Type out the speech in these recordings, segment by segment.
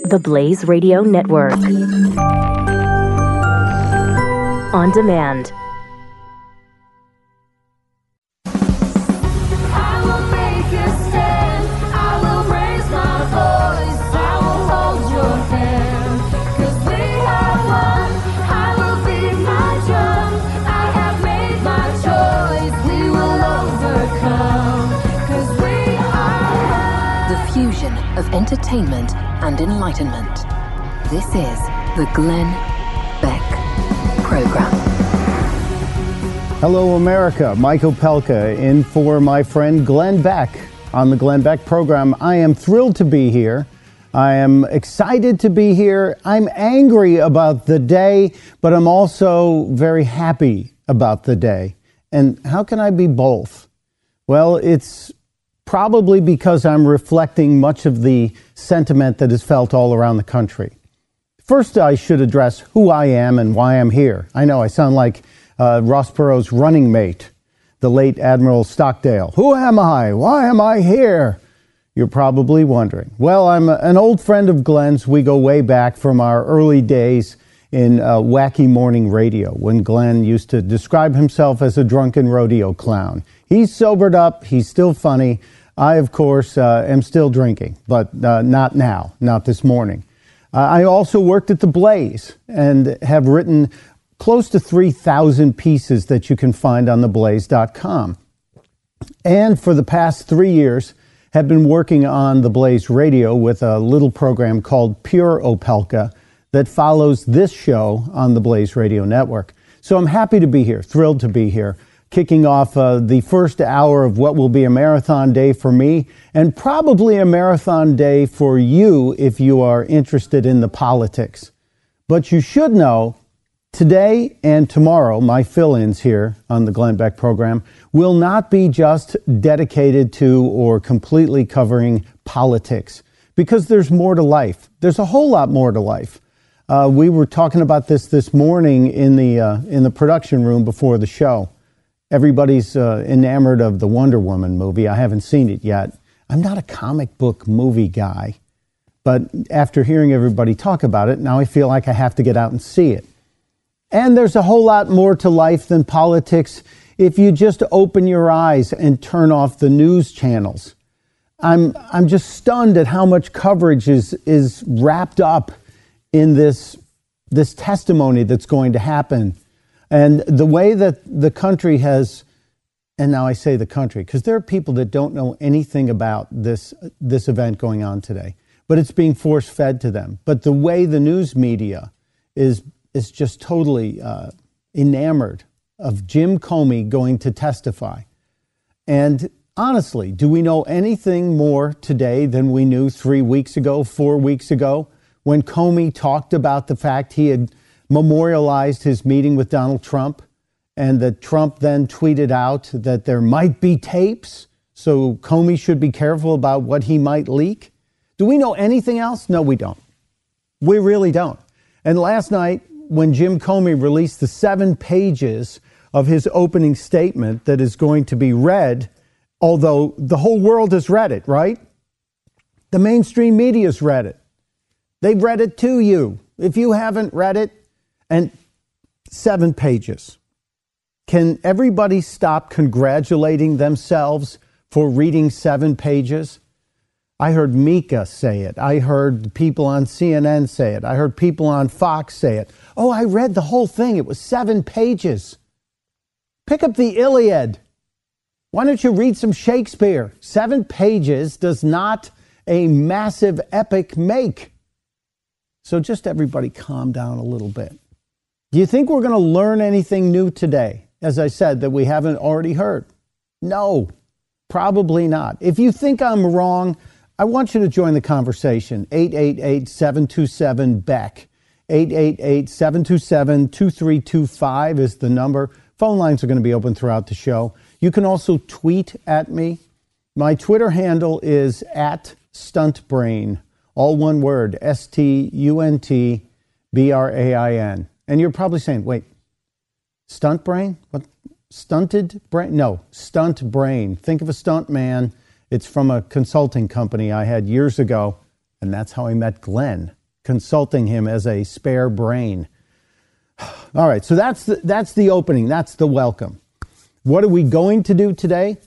The Blaze Radio Network. On demand. Of entertainment and enlightenment. This is the Glenn Beck Program. Hello, America. Mike Opelka in for my friend Glenn Beck on the Glenn Beck Program. I am thrilled to be here. I am excited to be here. I'm angry about the day, but I'm also very happy about the day. And how can I be both? Well, it's probably because I'm reflecting much of the sentiment that is felt all around the country. First, I should address who I am and why I'm here. I know I sound like Ross Perot's running mate, the late Admiral Stockdale. Who am I? Why am I here? You're probably wondering. Well, I'm an old friend of Glenn's. We go way back from our early days in wacky morning radio, when Glenn used to describe himself as a drunken rodeo clown. He's sobered up. He's still funny. I, of course, am still drinking, but not now, not this morning. I also worked at The Blaze and have written close to 3,000 pieces that you can find on theblaze.com. And for the past 3 years, have been working on The Blaze Radio with a little program called Pure Opelka that follows this show on the Blaze Radio Network. So I'm happy to be here, thrilled to be here, kicking off the first hour of what will be a marathon day for me, and probably a marathon day for you if you are interested in the politics. But you should know, today and tomorrow, my fill-ins here on the Glenn Beck Program will not be just dedicated to or completely covering politics, because there's more to life. There's a whole lot more to life. We were talking about this morning in the production room before the show. Everybody's enamored of the Wonder Woman movie. I haven't seen it yet. I'm not a comic book movie guy, but after hearing everybody talk about it, now I feel like I have to get out and see it. And there's a whole lot more to life than politics if you just open your eyes and turn off the news channels. I'm just stunned at how much coverage is wrapped up in this testimony that's going to happen. And the way that the country has, and now I say the country, because there are people that don't know anything about this event going on today, but it's being force-fed to them. But the way the news media is just totally enamored of Jim Comey going to testify. And honestly, do we know anything more today than we knew 3 weeks ago, 4 weeks ago, when Comey talked about the fact he had memorialized his meeting with Donald Trump, and that Trump then tweeted out that there might be tapes, so Comey should be careful about what he might leak? Do we know anything else? No, we don't. We really don't. And last night, when Jim Comey released the 7 pages of his opening statement that is going to be read, although the whole world has read it, right? The mainstream media's read it. They've read it to you. If you haven't read it, and 7 pages. Can everybody stop congratulating themselves for reading 7 pages? I heard Mika say it. I heard people on CNN say it. I heard people on Fox say it. Oh, I read the whole thing. It was 7 pages. Pick up the Iliad. Why don't you read some Shakespeare? 7 pages does not a massive epic make. So just everybody calm down a little bit. Do you think we're going to learn anything new today, as I said, that we haven't already heard? No, probably not. If you think I'm wrong, I want you to join the conversation. 888-727-BECK. 888-727-2325 is the number. Phone lines are going to be open throughout the show. You can also tweet at me. My Twitter handle is @StuntBrain. All one word, StuntBrain. And you're probably saying, wait, stunt brain? What? Stunted brain? No, stunt brain. Think of a stunt man. It's from a consulting company I had years ago, and that's how I met Glenn. consulting him as a spare brain. All right, so that's the opening. That's the welcome. What are we going to do today?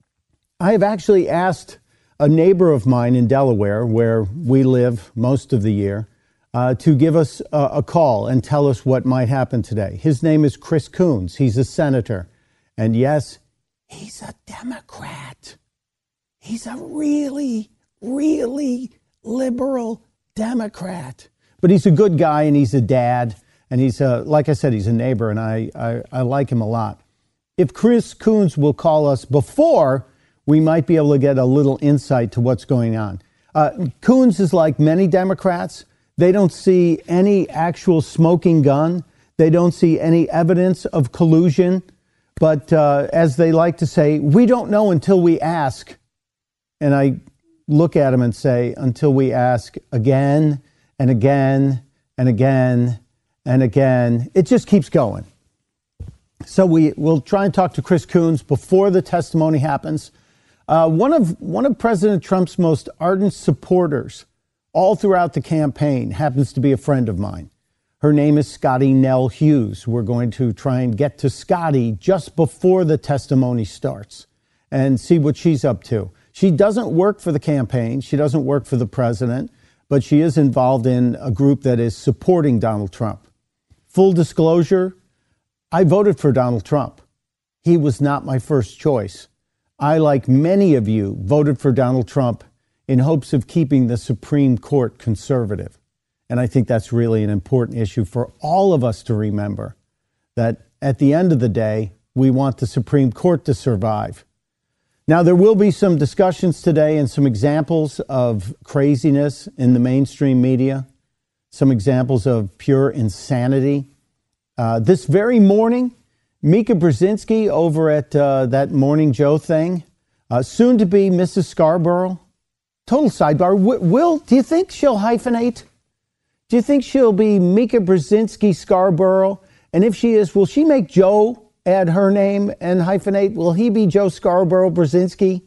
I have actually asked a neighbor of mine in Delaware, where we live most of the year, to give us a call and tell us what might happen today. His name is Chris Coons. He's a senator. And yes, he's a Democrat. He's a really, really liberal Democrat. But he's a good guy, and he's a dad. And he's, like I said, he's a neighbor, and I like him a lot. If Chris Coons will call us before, we might be able to get a little insight to what's going on. Coons is like many Democrats. They don't see any actual smoking gun. They don't see any evidence of collusion. But as they like to say, we don't know until we ask. And I look at him and say, until we ask again and again and again and again. It just keeps going. So we'll try and talk to Chris Coons before the testimony happens. One of President Trump's most ardent supporters all throughout the campaign happens to be a friend of mine. Her name is Scotty Nell Hughes. We're going to try and get to Scotty just before the testimony starts and see what she's up to. She doesn't work for the campaign. She doesn't work for the president, but she is involved in a group that is supporting Donald Trump. Full disclosure, I voted for Donald Trump. He was not my first choice. I, like many of you, voted for Donald Trump in hopes of keeping the Supreme Court conservative. And I think that's really an important issue for all of us to remember, that at the end of the day, we want the Supreme Court to survive. Now, there will be some discussions today and some examples of craziness in the mainstream media, some examples of pure insanity. This very morning, Mika Brzezinski over at that Morning Joe thing, soon to be Mrs. Scarborough. Total sidebar. Will, do you think she'll hyphenate? Do you think she'll be Mika Brzezinski Scarborough? And if she is, will she make Joe add her name and hyphenate? Will he be Joe Scarborough Brzezinski?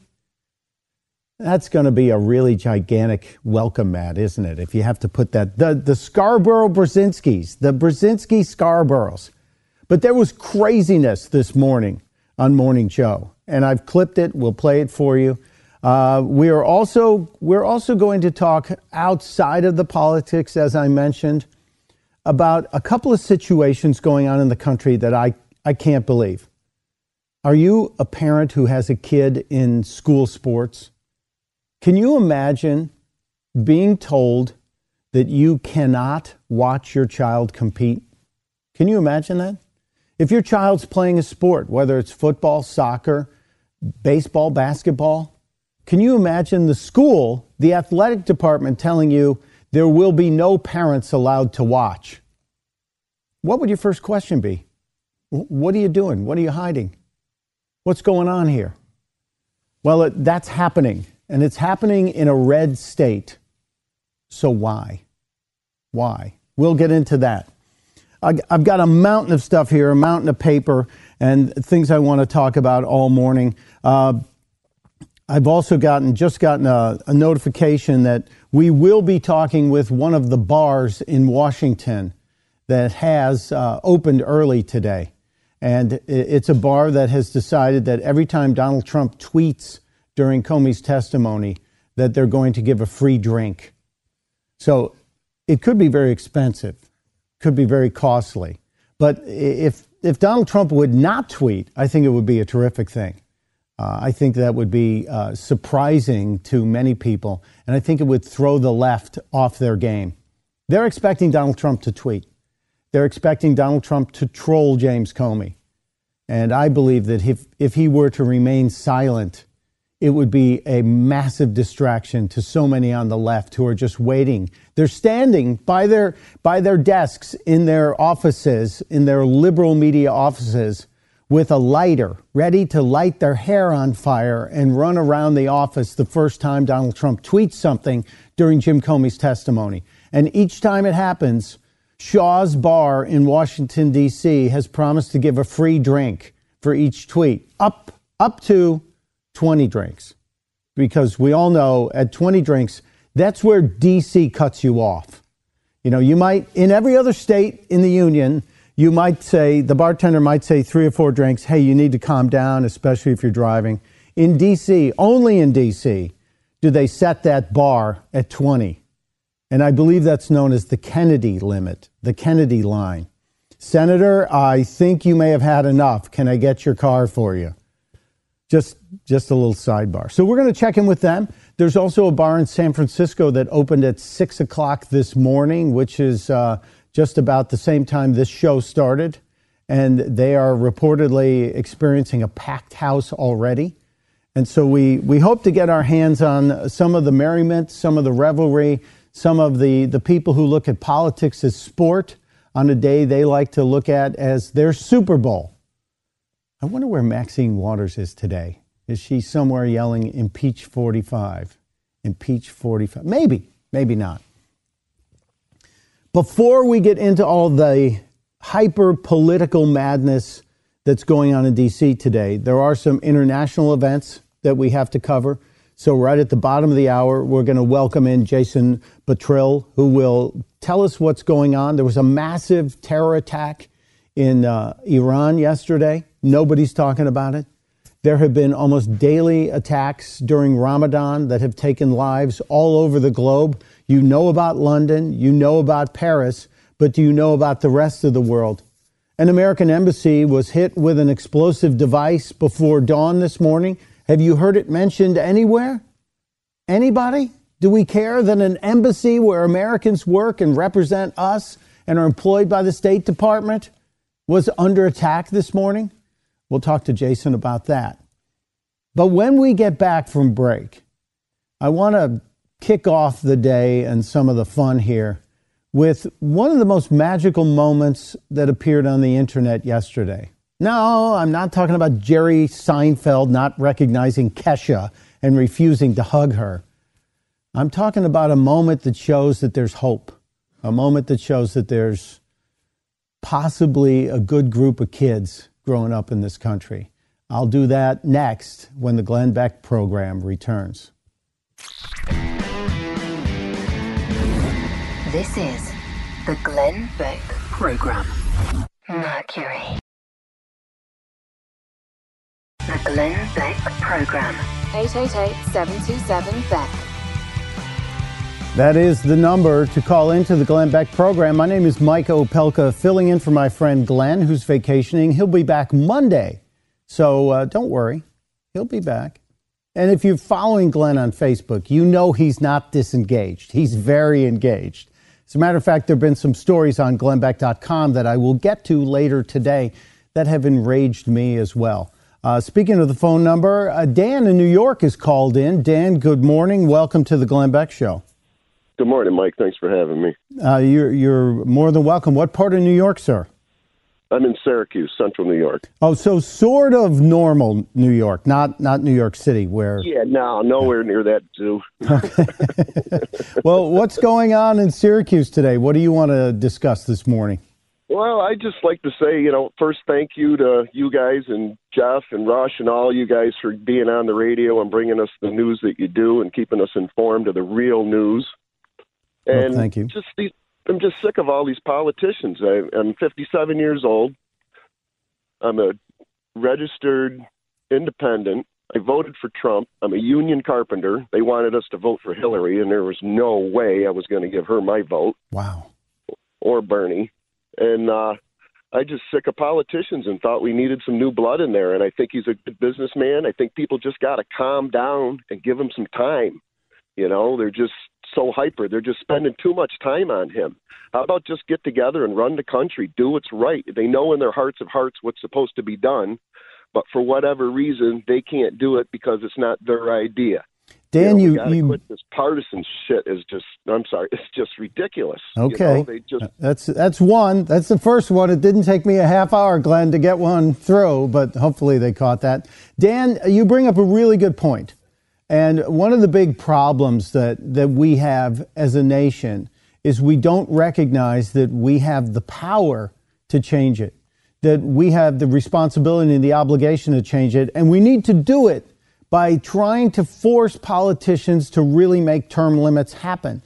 That's going to be a really gigantic welcome mat, isn't it? If you have to put that, the Scarborough Brzezinskis, the Brzezinski Scarboroughs. But there was craziness this morning on Morning Joe, and I've clipped it. We'll play it for you. We're also going to talk outside of the politics, as I mentioned, about a couple of situations going on in the country that I can't believe. Are you a parent who has a kid in school sports? Can you imagine being told that you cannot watch your child compete? Can you imagine that? If your child's playing a sport, whether it's football, soccer, baseball, basketball, can you imagine the school, the athletic department telling you there will be no parents allowed to watch? What would your first question be? What are you doing? What are you hiding? What's going on here? Well, that's happening, and it's happening in a red state. So why? Why? We'll get into that. I've got a mountain of stuff here, a mountain of paper, and things I want to talk about all morning. I've also just gotten a notification that we will be talking with one of the bars in Washington that has opened early today. And it's a bar that has decided that every time Donald Trump tweets during Comey's testimony, that they're going to give a free drink. So it could be very expensive, could be very costly. But if Donald Trump would not tweet, I think it would be a terrific thing. I think that would be surprising to many people, and I think it would throw the left off their game. They're expecting Donald Trump to tweet. They're expecting Donald Trump to troll James Comey. And I believe that if he were to remain silent, it would be a massive distraction to so many on the left who are just waiting. They're standing by their desks in their offices, in their liberal media offices, with a lighter, ready to light their hair on fire and run around the office the first time Donald Trump tweets something during Jim Comey's testimony. And each time it happens, Shaw's Bar in Washington, D.C. has promised to give a free drink for each tweet, up to 20 drinks. Because we all know at 20 drinks, that's where D.C. cuts you off. You know, you might, in every other state in the union, you might say, the bartender might say 3 or 4 drinks, hey, you need to calm down, especially if you're driving. In D.C., only in D.C., do they set that bar at 20. And I believe that's known as the Kennedy limit, the Kennedy line. Senator, I think you may have had enough. Can I get your car for you? Just a little sidebar. So we're going to check in with them. There's also a bar in San Francisco that opened at 6 o'clock this morning, which is just about the same time this show started. And they are reportedly experiencing a packed house already. And so we hope to get our hands on some of the merriment, some of the revelry, some of the people who look at politics as sport on a day they like to look at as their Super Bowl. I wonder where Maxine Waters is today. Is she somewhere yelling, impeach 45? Impeach 45? Maybe not. Before we get into all the hyper-political madness that's going on in D.C. today, there are some international events that we have to cover. So right at the bottom of the hour, we're going to welcome in Jason Buttrill, who will tell us what's going on. There was a massive terror attack in Iran yesterday. Nobody's talking about it. There have been almost daily attacks during Ramadan that have taken lives all over the globe. You know about London, you know about Paris, but do you know about the rest of the world? An American embassy was hit with an explosive device before dawn this morning. Have you heard it mentioned anywhere? Anybody? Do we care that an embassy where Americans work and represent us and are employed by the State Department was under attack this morning? We'll talk to Jason about that. But when we get back from break, I want to kick off the day and some of the fun here with one of the most magical moments that appeared on the internet yesterday. No, I'm not talking about Jerry Seinfeld not recognizing Kesha and refusing to hug her. I'm talking about a moment that shows that there's hope, a moment that shows that there's possibly a good group of kids growing up in this country. I'll do that next when the Glenn Beck program returns. This is the Glenn Beck program. Mercury. The Glenn Beck program. 888-727-BECK. That is the number to call into the Glenn Beck program. My name is Mike Opelka, filling in for my friend Glenn, who's vacationing. He'll be back Monday, so don't worry. He'll be back. And if you're following Glenn on Facebook, you know he's not disengaged. He's very engaged. As a matter of fact, there have been some stories on glennbeck.com that I will get to later today that have enraged me as well. Speaking of the phone number, Dan in New York is called in. Dan, good morning. Welcome to the Glenn Beck Show. Good morning, Mike. Thanks for having me. You're more than welcome. What part of New York, sir? I'm in Syracuse, central New York. Oh, so sort of normal New York, not New York City, where... Yeah, no, nowhere near that zoo. Well, what's going on in Syracuse today? What do you want to discuss this morning? Well, I'd just like to say, first thank you to you guys and Jeff and Rush and all you guys for being on the radio and bringing us the news that you do and keeping us informed of the real news. And thank you. I'm just sick of all these politicians. I'm 57 years old. I'm a registered independent. I voted for Trump. I'm a union carpenter. They wanted us to vote for Hillary, and there was no way I was going to give her my vote. Wow. Or Bernie. And I just sick of politicians and thought we needed some new blood in there. And I think he's a good businessman. I think people just got to calm down and give him some time. They're just so hyper. They're just spending too much time on him. How about just get together and run the country, do what's right? They know in their hearts of hearts what's supposed to be done, but for whatever reason, they can't do it because it's not their idea. Dan, you quit this partisan shit is just, I'm sorry, it's just ridiculous. Okay. That's one. That's the first one. It didn't take me a half hour, Glenn, to get one through, but hopefully they caught that. Dan, you bring up a really good point. And one of the big problems that we have as a nation is we don't recognize that we have the power to change it, that we have the responsibility and the obligation to change it, and we need to do it by trying to force politicians to really make term limits happen.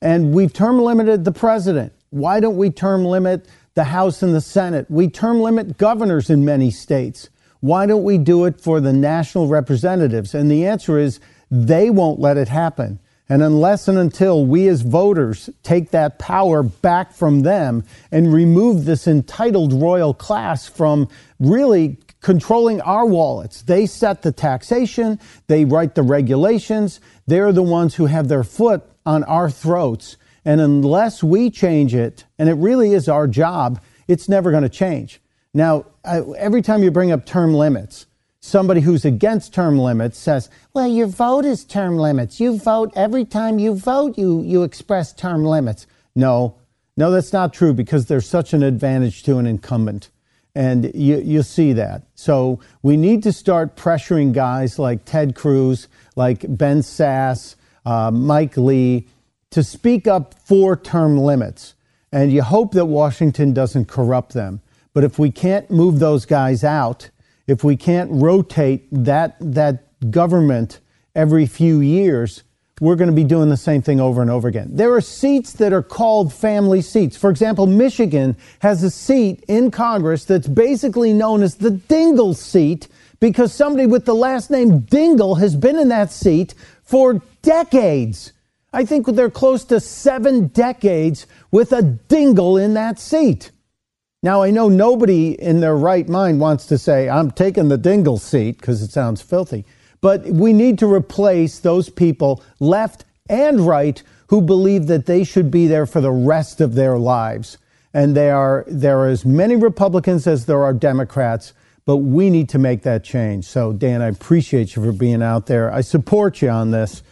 And we've term limited the president. Why don't we term limit the House and the Senate? We term limit governors in many states. Why don't we do it for the national representatives? And the answer is they won't let it happen. And unless and until we as voters take that power back from them and remove this entitled royal class from really controlling our wallets. They set the taxation, they write the regulations, they're the ones who have their foot on our throats. And unless we change it, and it really is our job, it's never going to change. Now, every time you bring up term limits, somebody who's against term limits says, well, your vote is term limits. You vote every time you vote, you express term limits. No, that's not true because there's such an advantage to an incumbent. And you see that. So we need to start pressuring guys like Ted Cruz, like Ben Sasse, Mike Lee, to speak up for term limits. And you hope that Washington doesn't corrupt them. But if we can't move those guys out, if we can't rotate that government every few years, we're going to be doing the same thing over and over again. There are seats that are called family seats. For example, Michigan has a seat in Congress that's basically known as the Dingell seat because somebody with the last name Dingell has been in that seat for decades. I think they're close to 7 decades with a Dingell in that seat. Now, I know nobody in their right mind wants to say, I'm taking the Dingell seat, because it sounds filthy. But we need to replace those people, left and right, who believe that they should be there for the rest of their lives. And there are as many Republicans as there are Democrats, but we need to make that change. So, Dan, I appreciate you for being out there. I support you on this.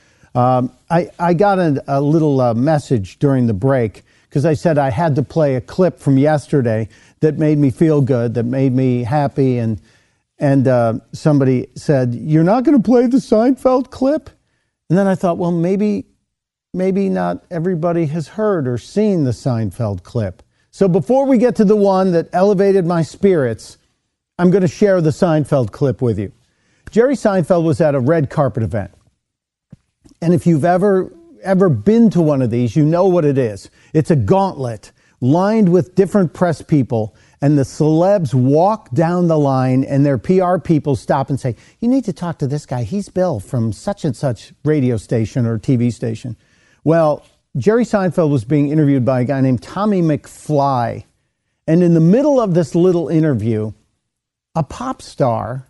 I got a little message during the break, because I said I had to play a clip from yesterday that made me feel good, that made me happy. And somebody said, you're not going to play the Seinfeld clip? And then I thought, well, maybe not everybody has heard or seen the Seinfeld clip. So before we get to the one that elevated my spirits, I'm going to share the Seinfeld clip with you. Jerry Seinfeld was at a red carpet event. And if you've ever been to one of these, you know what it is. It's a gauntlet lined with different press people, and the celebs walk down the line and their PR people stop and say, you need to talk to this guy. He's Bill from such and such radio station or TV station. Well, Jerry Seinfeld was being interviewed by a guy named Tommy McFly. And in the middle of this little interview, a pop star,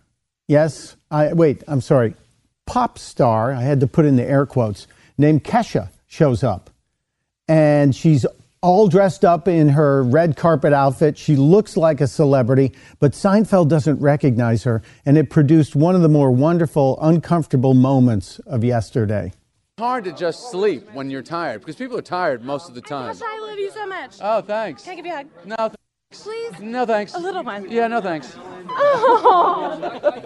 pop star, I had to put in the air quotes, named Kesha shows up. And she's all dressed up in her red carpet outfit. She looks like a celebrity, but Seinfeld doesn't recognize her. And it produced one of the more wonderful, uncomfortable moments of yesterday. It's hard to just sleep when you're tired, because people are tired most of the time. Gosh, I love you so much. Oh, thanks. Can I give you a hug? No, thanks. Please? No, thanks. A little one. Yeah, no, thanks. Oh.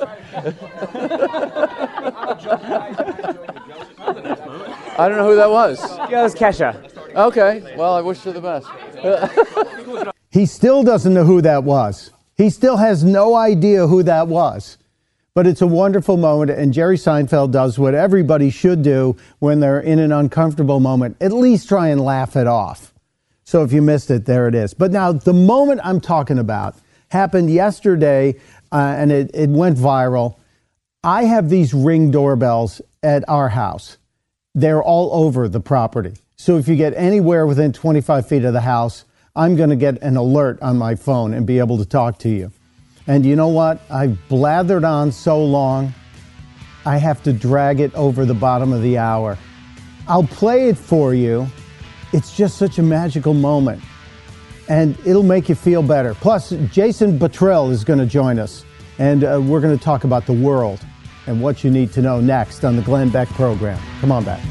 I don't know who that was. Yeah, it was Kesha. Okay, well, I wish her the best. He still doesn't know who that was. He still has no idea who that was. But it's a wonderful moment, and Jerry Seinfeld does what everybody should do when they're in an uncomfortable moment. At least try and laugh it off. So if you missed it, there it is. But now, the moment I'm talking about happened yesterday, and it went viral. I have these Ring doorbells at our house. They're all over the property. So if you get anywhere within 25 feet of the house, I'm going to get an alert on my phone and be able to talk to you. And you know what? I've blathered on so long, I have to drag it over the bottom of the hour. I'll play it for you. It's just such a magical moment. And it'll make you feel better. Plus, Jason Buttrill is going to join us. And we're going to talk about the world and what you need to know next on the Glenn Beck program. Come on back.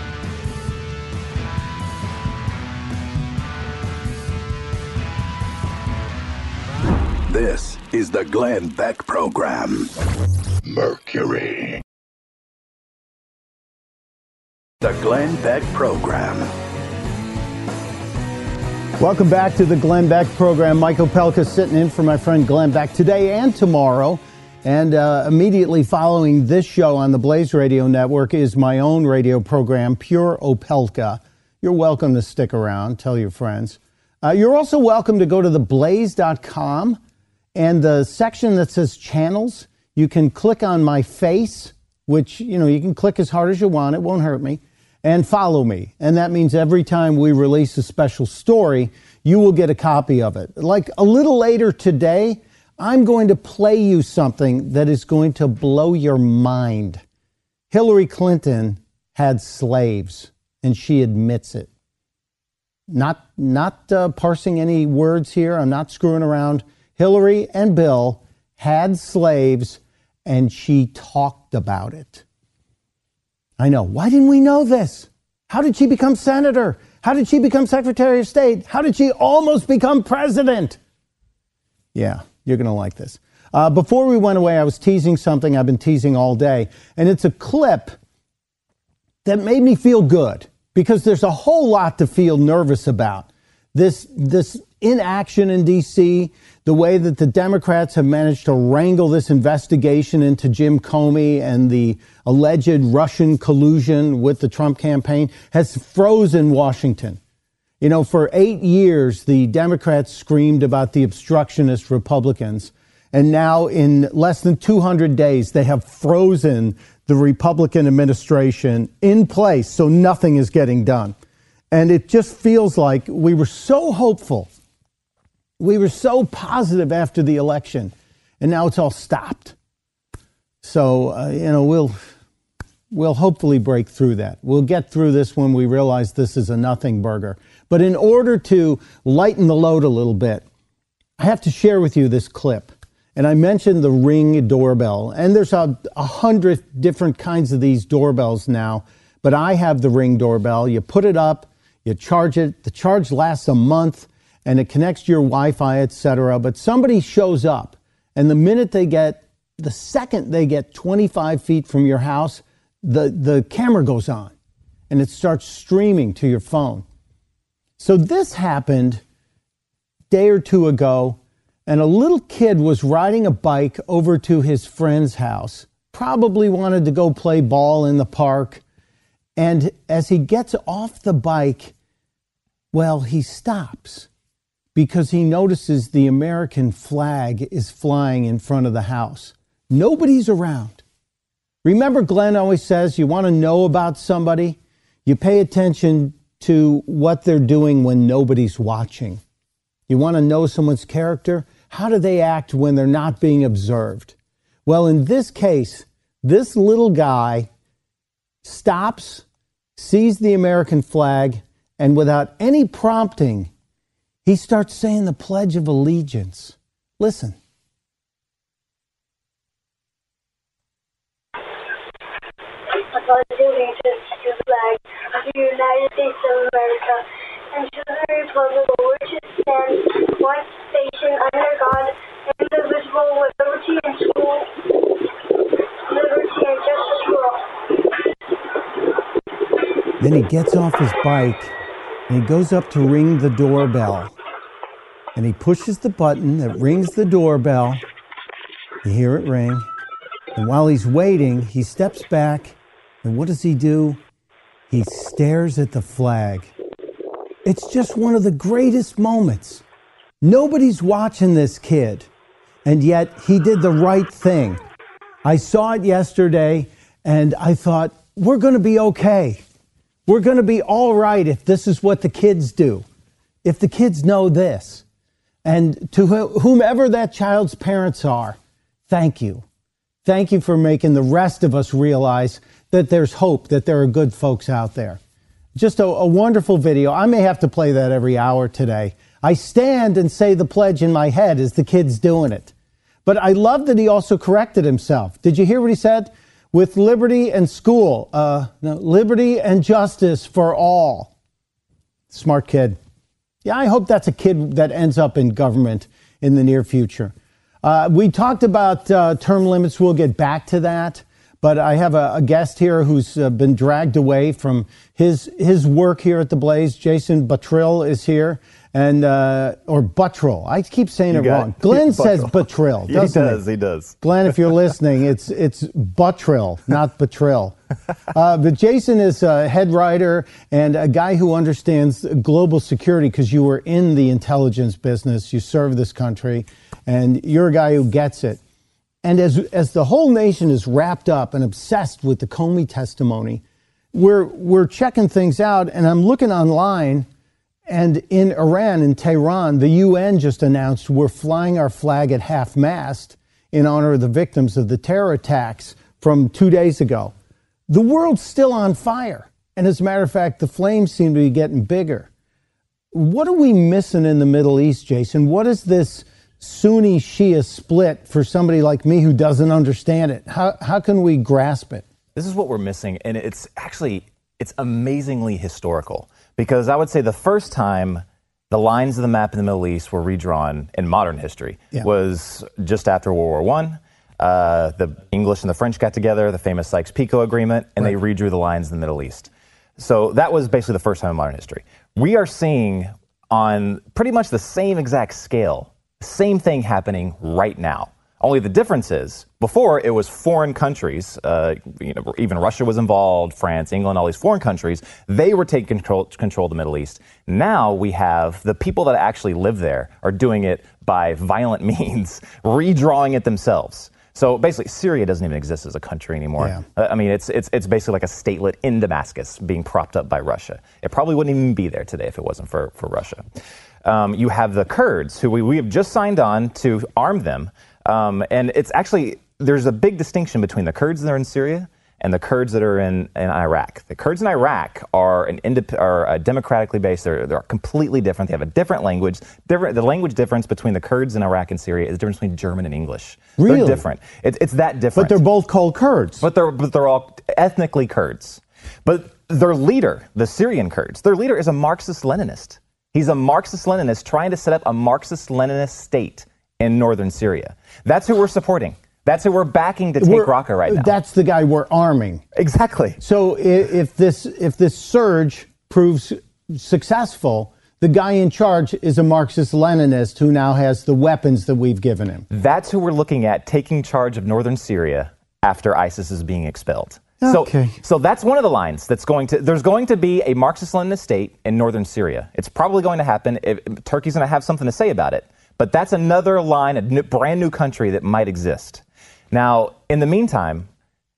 This is the Glenn Beck program. Mercury. The Glenn Beck program. Welcome back to the Glenn Beck program. Michael Pelka sitting in for my friend Glenn Beck today and tomorrow. And immediately following this show on the Blaze Radio Network is my own radio program, Pure Opelka. you're welcome to stick around. Tell your friends. You're also welcome to go to theblaze.com, and the section that says channels, you can click on my face, which, you can click as hard as you want. It won't hurt me. And follow me. And that means every time we release a special story, you will get a copy of it. Like a little later today, I'm going to play you something that is going to blow your mind. Hillary Clinton had slaves, and she admits it. Not parsing any words here. I'm not screwing around. Hillary and Bill had slaves, and she talked about it. I know. Why didn't we know this? How did she become senator? How did she become Secretary of State? How did she almost become president? Yeah, you're going to like this. Before we went away, I was teasing something I've been teasing all day, and it's a clip that made me feel good because there's a whole lot to feel nervous about. This inaction in D.C., the way that the Democrats have managed to wrangle this investigation into Jim Comey and the alleged Russian collusion with the Trump campaign has frozen Washington. For 8 years, the Democrats screamed about the obstructionist Republicans. And now in less than 200 days, they have frozen the Republican administration in place. So nothing is getting done. And it just feels like we were so hopeful. We were so positive after the election, and now it's all stopped. So, we'll hopefully break through that. We'll get through this when we realize this is a nothing burger. But in order to lighten the load a little bit, I have to share with you this clip. And I mentioned the Ring doorbell, and there's 100 different kinds of these doorbells now, but I have the Ring doorbell. You put it up, you charge it. The charge lasts a month. And it connects to your Wi-Fi, etc. But somebody shows up, and the second they get 25 feet from your house, the camera goes on, and it starts streaming to your phone. So this happened a day or two ago, and a little kid was riding a bike over to his friend's house, probably wanted to go play ball in the park, and as he gets off the bike, he stops, because he notices the American flag is flying in front of the house. Nobody's around. Remember, Glenn always says you want to know about somebody? You pay attention to what they're doing when nobody's watching. You want to know someone's character? How do they act when they're not being observed? Well, in this case, this little guy stops, sees the American flag, and without any prompting, he starts saying the Pledge of Allegiance. Listen. I pledge allegiance to the flag of the United States of America and to the republic for which it stands, one nation under God, indivisible, with liberty and justice for all. Then he gets off his bike and he goes up to ring the doorbell. And he pushes the button that rings the doorbell. You hear it ring. And while he's waiting, he steps back. And what does he do? He stares at the flag. It's just one of the greatest moments. Nobody's watching this kid. And yet he did the right thing. I saw it yesterday and I thought, we're going to be okay. We're going to be all right if this is what the kids do. If the kids know this. And to whomever that child's parents are, thank you. Thank you for making the rest of us realize that there's hope, that there are good folks out there. Just a wonderful video. I may have to play that every hour today. I stand and say the pledge in my head as the kid's doing it. But I love that he also corrected himself. Did you hear what he said? With liberty and liberty and justice for all. Smart kid. Yeah, I hope that's a kid that ends up in government in the near future. We talked about term limits. We'll get back to that. But I have a guest here who's been dragged away from his work here at the Blaze. Jason Buttrill is here, and or Buttrill. I keep saying it wrong. Glenn says Buttrill, doesn't he? He does. Glenn, if you're listening, it's Buttrill, not Buttrill. But Jason is a head writer and a guy who understands global security because you were in the intelligence business. You serve this country, and you're a guy who gets it. And as the whole nation is wrapped up and obsessed with the Comey testimony, we're checking things out, and I'm looking online, and in Iran, in Tehran, the UN just announced we're flying our flag at half-mast in honor of the victims of the terror attacks from 2 days ago. The world's still on fire, and as a matter of fact, the flames seem to be getting bigger. What are we missing in the Middle East, Jason? What is this Sunni Shia split for somebody like me who doesn't understand it? How can we grasp it? This is what we're missing, and it's amazingly historical, because I would say the first time the lines of the map in the Middle East were redrawn in modern history was just after World War I. The English and the French got together, the famous Sykes-Picot Agreement, and they redrew the lines in the Middle East. So that was basically the first time in modern history. We are seeing on pretty much the same exact scale, same thing happening right now. Only the difference is, before it was foreign countries, even Russia was involved, France, England, all these foreign countries, they were taking control of the Middle East. Now we have the people that actually live there are doing it by violent means, redrawing it themselves. So basically, Syria doesn't even exist as a country anymore. Yeah. I mean, it's basically like a statelet in Damascus being propped up by Russia. It probably wouldn't even be there today if it wasn't for Russia. You have the Kurds, who we have just signed on to arm them. And it's actually, there's a big distinction between the Kurds that are in Syria and the Kurds that are in Iraq. The Kurds in Iraq are democratically based. They're completely different. They have a different language. The language difference between the Kurds in Iraq and Syria is the difference between German and English. Really? They're different. It's that different. But they're both called Kurds. But they're all ethnically Kurds. But their leader, the Syrian Kurds, their leader is a Marxist-Leninist. He's a Marxist-Leninist trying to set up a Marxist-Leninist state in northern Syria. That's who we're supporting. That's who we're backing to take Raqqa right now. That's the guy we're arming. Exactly. So if this surge proves successful, the guy in charge is a Marxist-Leninist who now has the weapons that we've given him. That's who we're looking at taking charge of northern Syria after ISIS is being expelled. Okay. So that's one of the lines that's there's going to be a Marxist-Leninist state in northern Syria. It's probably going to happen. Turkey's going to have something to say about it. But that's another line, a brand new country that might exist. Now, in the meantime,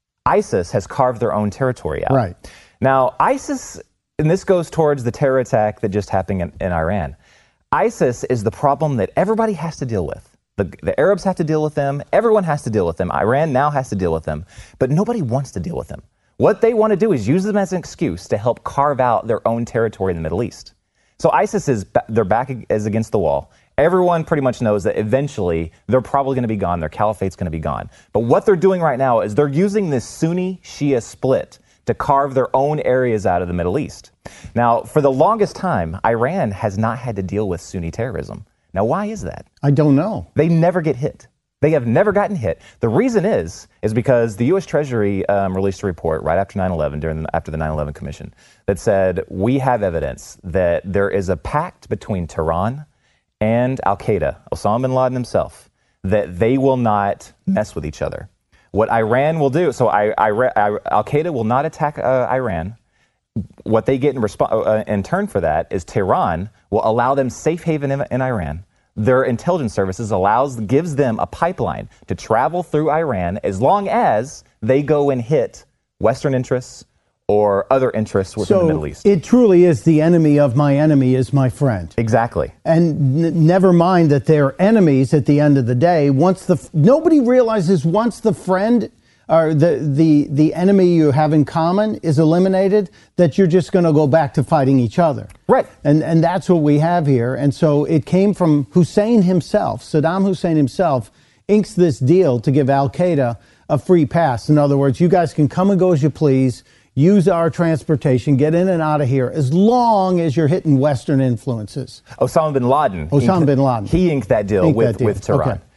ISIS has carved their own territory out. Right. Now, ISIS, and this goes towards the terror attack that just happened in Iran. ISIS is the problem that everybody has to deal with. The Arabs have to deal with them. Everyone has to deal with them. Iran now has to deal with them. But nobody wants to deal with them. What they want to do is use them as an excuse to help carve out their own territory in the Middle East. So ISIS their back is against the wall. Everyone pretty much knows that eventually they're probably going to be gone. Their caliphate's going to be gone. But what they're doing right now is they're using this Sunni-Shia split to carve their own areas out of the Middle East. Now, for the longest time, Iran has not had to deal with Sunni terrorism. Now, why is that? I don't know. They never get hit. They have never gotten hit. The reason is because the U.S. Treasury released a report right after 9/11, after the 9/11 Commission, that said, we have evidence that there is a pact between Tehran and Al-Qaeda, Osama bin Laden himself, that they will not mess with each other. What Iran will do, so Al-Qaeda will not attack Iran. What they get in turn for that is Tehran will allow them safe haven in Iran. Their intelligence services gives them a pipeline to travel through Iran as long as they go and hit Western interests or other interests within the Middle East. It truly is the enemy of my enemy is my friend. Exactly. And never mind that they're enemies at the end of the day. Nobody realizes once the friend or the enemy you have in common is eliminated, that you're just going to go back to fighting each other. Right. And that's what we have here. And so it came from Hussein himself. Saddam Hussein himself inks this deal to give Al-Qaeda a free pass. In other words, you guys can come and go as you please, use our transportation, get in and out of here, as long as you're hitting Western influences. Osama bin Laden. He inked that deal with Tehran. Okay.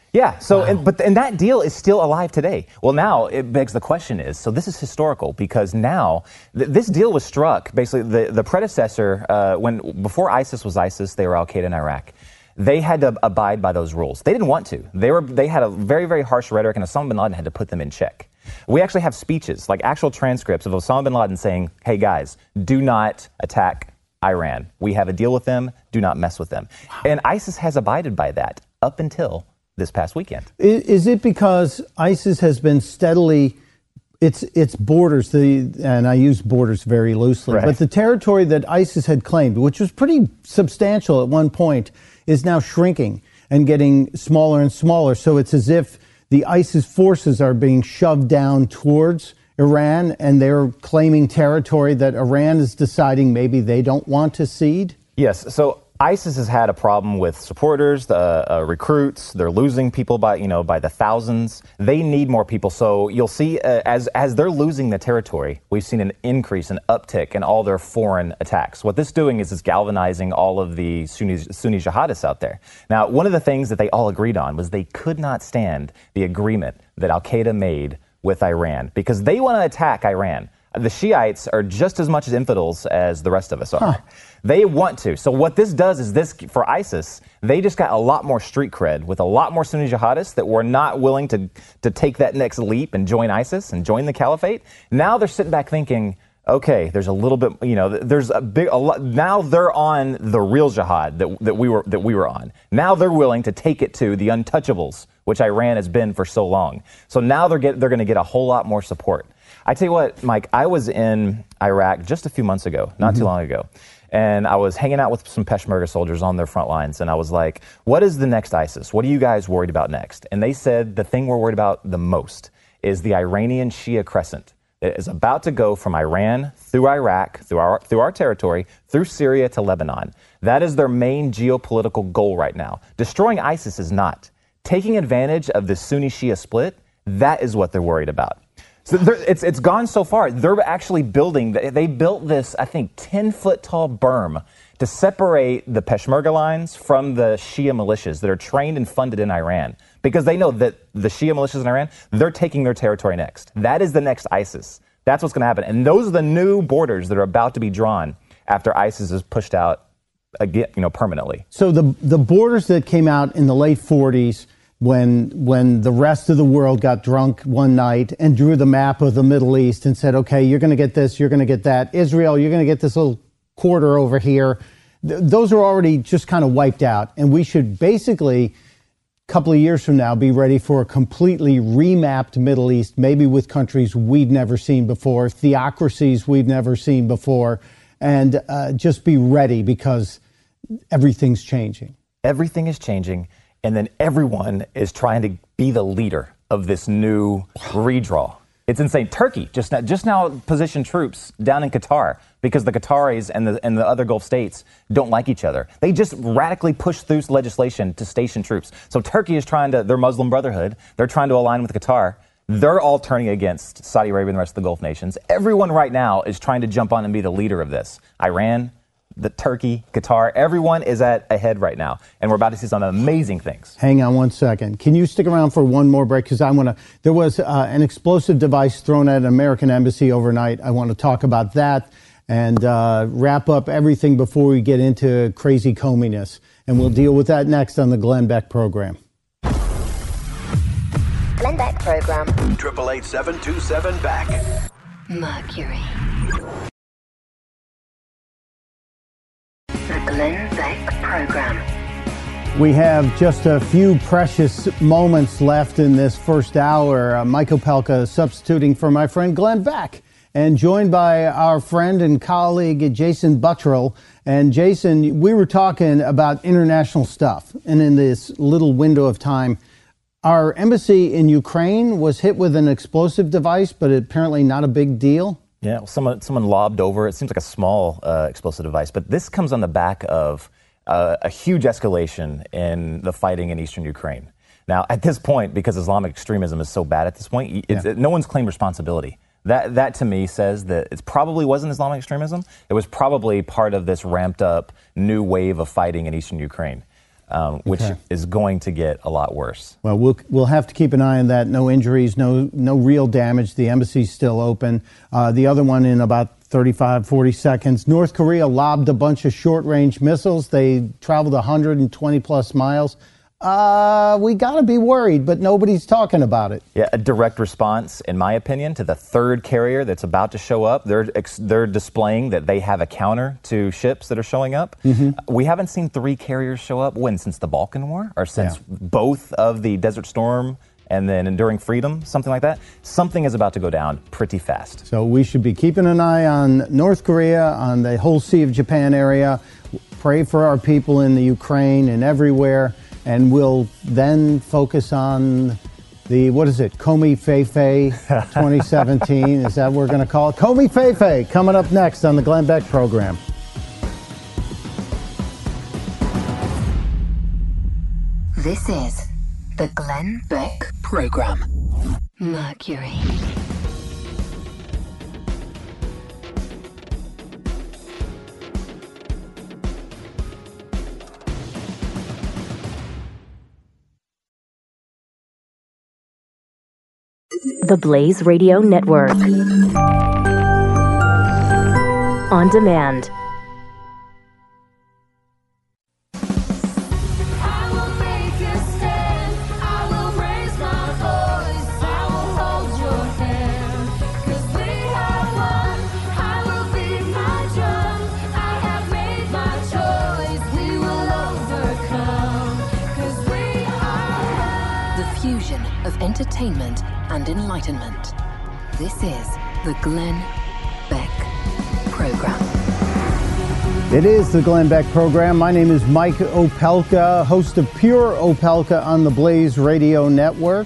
Yeah. So, and that deal is still alive today. Well, now it begs the question is, so this is historical because now this deal was struck. Basically, the predecessor, before ISIS was ISIS, they were Al Qaeda in Iraq. They had to abide by those rules. They didn't want to. They had a very, very harsh rhetoric, and Osama bin Laden had to put them in check. We actually have speeches, like actual transcripts of Osama bin Laden saying, "Hey guys, do not attack Iran. We have a deal with them. Do not mess with them." Wow. And ISIS has abided by that up until this past weekend. Is it because ISIS has been steadily, its borders, and I use borders very loosely, right, but the territory that ISIS had claimed, which was pretty substantial at one point, is now shrinking and getting smaller and smaller. So it's as if the ISIS forces are being shoved down towards Iran, and they're claiming territory that Iran is deciding maybe they don't want to cede? Yes. So ISIS has had a problem with supporters, the recruits. They're losing people by the thousands. They need more people. So you'll see as they're losing the territory, we've seen an increase, an uptick in all their foreign attacks. What this is doing is it's galvanizing all of the Sunni jihadists out there. Now, one of the things that they all agreed on was they could not stand the agreement that Al Qaeda made with Iran because they want to attack Iran. The Shiites are just as much as infidels as the rest of us are. Huh. They want to. So what this does is for ISIS, they just got a lot more street cred with a lot more Sunni jihadists that were not willing to take that next leap and join ISIS and join the caliphate. Now they're sitting back thinking, okay, there's a little bit, there's a lot. Now they're on the real jihad that we were on. Now they're willing to take it to the untouchables, which Iran has been for so long. So now they're going to get a whole lot more support. I tell you what, Mike, I was in Iraq just a few months ago, not too long ago, and I was hanging out with some Peshmerga soldiers on their front lines, and I was like, what is the next ISIS? What are you guys worried about next? And they said the thing we're worried about the most is the Iranian Shia Crescent. It is about to go from Iran through Iraq, through our territory, through Syria to Lebanon. That is their main geopolitical goal right now. Destroying ISIS is not. Taking advantage of the Sunni-Shia split, that is what they're worried about. So it's gone so far. They're actually they built this, I think, 10-foot tall berm to separate the Peshmerga lines from the Shia militias that are trained and funded in Iran. Because they know that the Shia militias in Iran, they're taking their territory next. That is the next ISIS. That's what's going to happen. And those are the new borders that are about to be drawn after ISIS is pushed out again, permanently. So the borders that came out in the late 40s, when the rest of the world got drunk one night and drew the map of the Middle East and said, okay, you're going to get this, you're going to get that. Israel, you're going to get this little quarter over here. Those are already just kind of wiped out. And we should basically, a couple of years from now, be ready for a completely remapped Middle East, maybe with countries we've never seen before, theocracies we've never seen before, and just be ready because everything's changing. Everything is changing. And then everyone is trying to be the leader of this new redraw. It's insane. Turkey just now positioned troops down in Qatar because the Qataris and the other Gulf states don't like each other. They just radically pushed through legislation to station troops. So Turkey is their Muslim Brotherhood, they're trying to align with Qatar. They're all turning against Saudi Arabia and the rest of the Gulf nations. Everyone right now is trying to jump on and be the leader of this. Iran, Turkey, Qatar, everyone is ahead right now. And we're about to see some amazing things. Hang on one second. Can you stick around for one more break? Because there was an explosive device thrown at an American embassy overnight. I want to talk about that and wrap up everything before we get into crazy cominess. And we'll deal with that next on the Glenn Beck program. Glenn Beck program. 888-727-BECK. Mercury. The Glenn Beck program. We have just a few precious moments left in this first hour. Mike Opelka substituting for my friend Glenn Beck, and joined by our friend and colleague Jason Buttrill. And Jason, we were talking about international stuff, and in this little window of time, our embassy in Ukraine was hit with an explosive device, but apparently not a big deal. Yeah, someone lobbed over. It seems like a small explosive device, but this comes on the back of a huge escalation in the fighting in eastern Ukraine. Now, at this point, because Islamic extremism is so bad at this point, no one's claimed responsibility. That to me says that it probably wasn't Islamic extremism. It was probably part of this ramped up new wave of fighting in eastern Ukraine. which is going to get a lot worse. Well, we'll have to keep an eye on that. No injuries, no real damage. The embassy's still open. The other one in about 35, 40 seconds. North Korea lobbed a bunch of short-range missiles. They traveled 120 plus miles. We got to be worried, but nobody's talking about it. Yeah, a direct response, in my opinion, to the third carrier that's about to show up. They're displaying that they have a counter to ships that are showing up. We haven't seen 3 carriers show up, since the Balkan War, or since both of the Desert Storm and then Enduring Freedom, something like that. Something is about to go down pretty fast. So we should be keeping an eye on North Korea, on the whole Sea of Japan area. Pray for our people in the Ukraine and everywhere. And we'll then focus on the, Komi Feifei 2017. Is that what we're going to call it? Komi Feifei coming up next on the Glenn Beck program. This is the Glenn Beck program. Mercury. The Blaze Radio Network. On demand. Entertainment and enlightenment. This is the Glenn Beck program. It is the Glenn Beck program. My name is Mike Opelka, host of Pure Opelka on the Blaze Radio Network.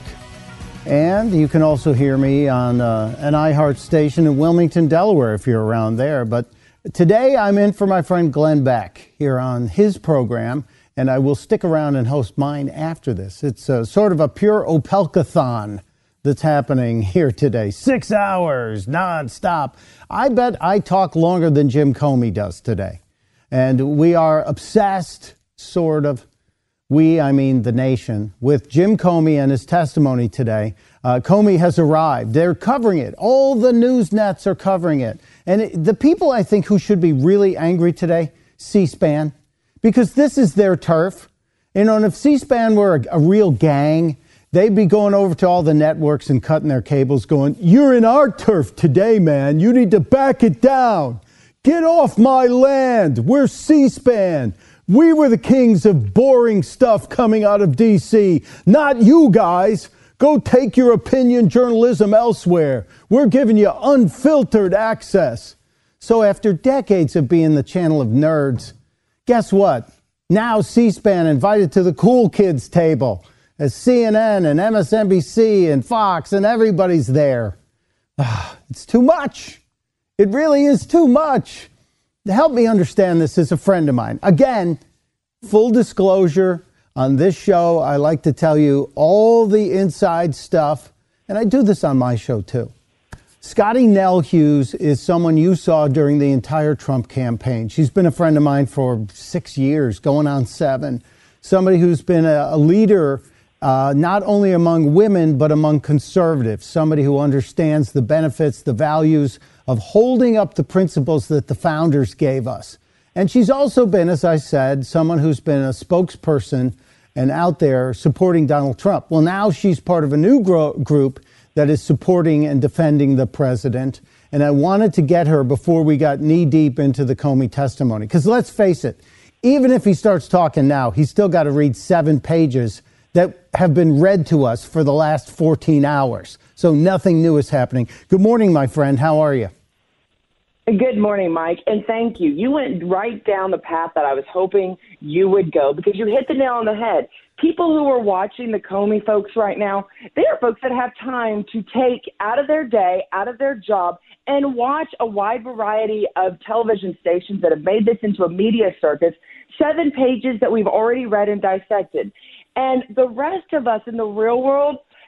And you can also hear me on an iHeart station in Wilmington, Delaware, if you're around there. But today I'm in for my friend Glenn Beck here on his program. And I will stick around and host mine after this. It's sort of a Pure Opelka-thon that's happening here today. 6 hours, nonstop. I bet I talk longer than Jim Comey does today. And we are obsessed, sort of, I mean the nation, with Jim Comey and his testimony today. Comey has arrived. They're covering it. All the news nets are covering it. And the people I think who should be really angry today, C-SPAN, because this is their turf. And if C-SPAN were a real gang, they'd be going over to all the networks and cutting their cables going, "You're in our turf today, man. You need to back it down. Get off my land. We're C-SPAN. We were the kings of boring stuff coming out of D.C. Not you guys. Go take your opinion journalism elsewhere. We're giving you unfiltered access." So after decades of being the channel of nerds, guess what? Now C-SPAN invited to the cool kids table as CNN and MSNBC and Fox and everybody's there. It's too much. It really is too much. To help me understand this is a friend of mine. Again, full disclosure, on this show, I like to tell you all the inside stuff, and I do this on my show too. Scotty Nell Hughes is someone you saw during the entire Trump campaign. She's been a friend of mine for 6 years, going on 7. Somebody who's been a leader not only among women, but among conservatives. Somebody who understands the benefits, the values of holding up the principles that the founders gave us. And she's also been, as I said, someone who's been a spokesperson and out there supporting Donald Trump. Well, now she's part of a new group that is supporting and defending the president. And I wanted to get her before we got knee deep into the Comey testimony. Because let's face it, even if he starts talking now, he's still got to read 7 pages that have been read to us for the last 14 hours. So nothing new is happening. Good morning, my friend. How are you? Good morning, Mike, and thank you. You went right down the path that I was hoping you would go because you hit the nail on the head. People who are watching the Comey folks right now, they are folks that have time to take out of their day, out of their job, and watch a wide variety of television stations that have made this into a media circus, 7 pages that we've already read and dissected. And the rest of us in the real world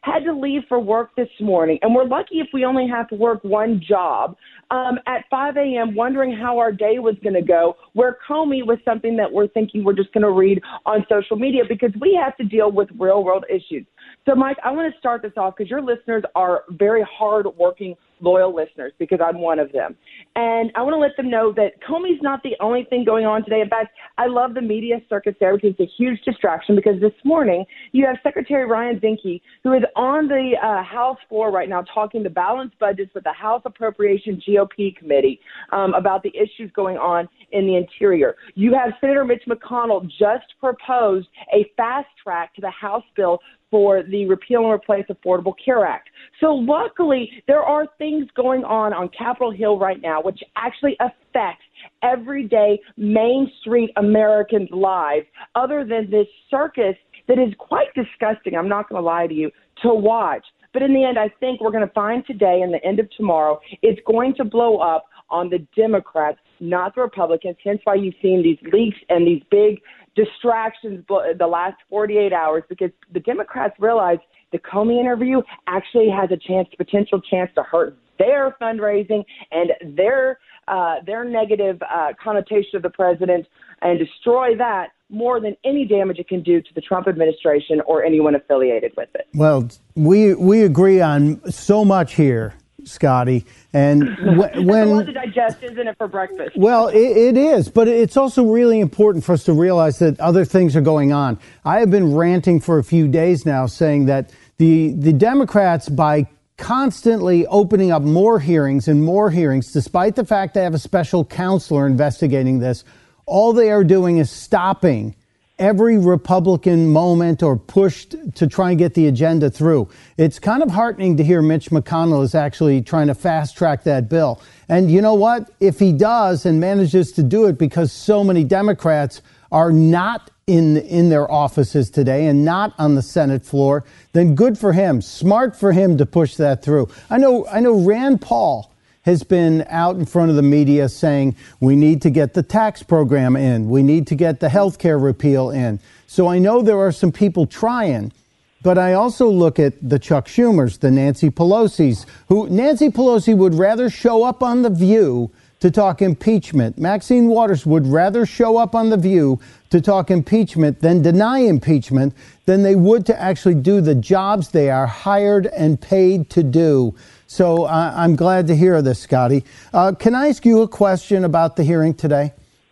had to leave for work this morning, and we're lucky if we only have to work one job, at 5 a.m. wondering how our day was going to go, where Comey was something that we're thinking we're just going to read on social media because we have to deal with real-world issues. So, Mike, I want to start this off because your listeners are very hard-working, loyal listeners because I'm one of them. And I want to let them know that Comey's not the only thing going on today. In fact, I love the media circus there because it's a huge distraction because this morning you have Secretary Ryan Zinke, who is on the House floor right now talking the balanced budgets with the House Appropriation GOP Committee about the issues going on in the interior. You have Senator Mitch McConnell just proposed a fast track to the House bill for the Repeal and Replace Affordable Care Act. So luckily, there are things going on Capitol Hill right now which actually affect everyday Main Street Americans' lives other than this circus that is quite disgusting, I'm not going to lie to you, to watch. But in the end, I think we're going to find today and the end of tomorrow, it's going to blow up on the Democrats, not the Republicans, hence why you've seen these leaks and these big distractions the last 48 hours because the Democrats realize the Comey interview actually has a potential chance to hurt their fundraising and their negative connotation of the president and destroy that more than any damage it can do to the Trump administration or anyone affiliated with it. Well, we agree on so much here, Scotty. And when it's a lot to digest, isn't it, for breakfast? Well, it is, but it's also really important for us to realize that other things are going on. I have been ranting for a few days now saying that the Democrats, by constantly opening up more hearings, despite the fact they have a special counselor investigating this, all they are doing is stopping every Republican moment or push to try and get the agenda through. It's kind of heartening to hear Mitch McConnell is actually trying to fast track that bill. And you know what? If he does and manages to do it because so many Democrats are not in their offices today and not on the Senate floor, then good for him. Smart for him to push that through. I know Rand Paul has been out in front of the media saying we need to get the tax program in. We need to get the health care repeal in. So I know there are some people trying, but I also look at the Chuck Schumers, the Nancy Pelosi's, who Nancy Pelosi would rather show up on The View to talk impeachment. Maxine Waters would rather show up on The View to talk impeachment than deny impeachment than they would to actually do the jobs they are hired and paid to do. So I'm glad to hear this, Scotty. Can I ask you a question about the hearing today?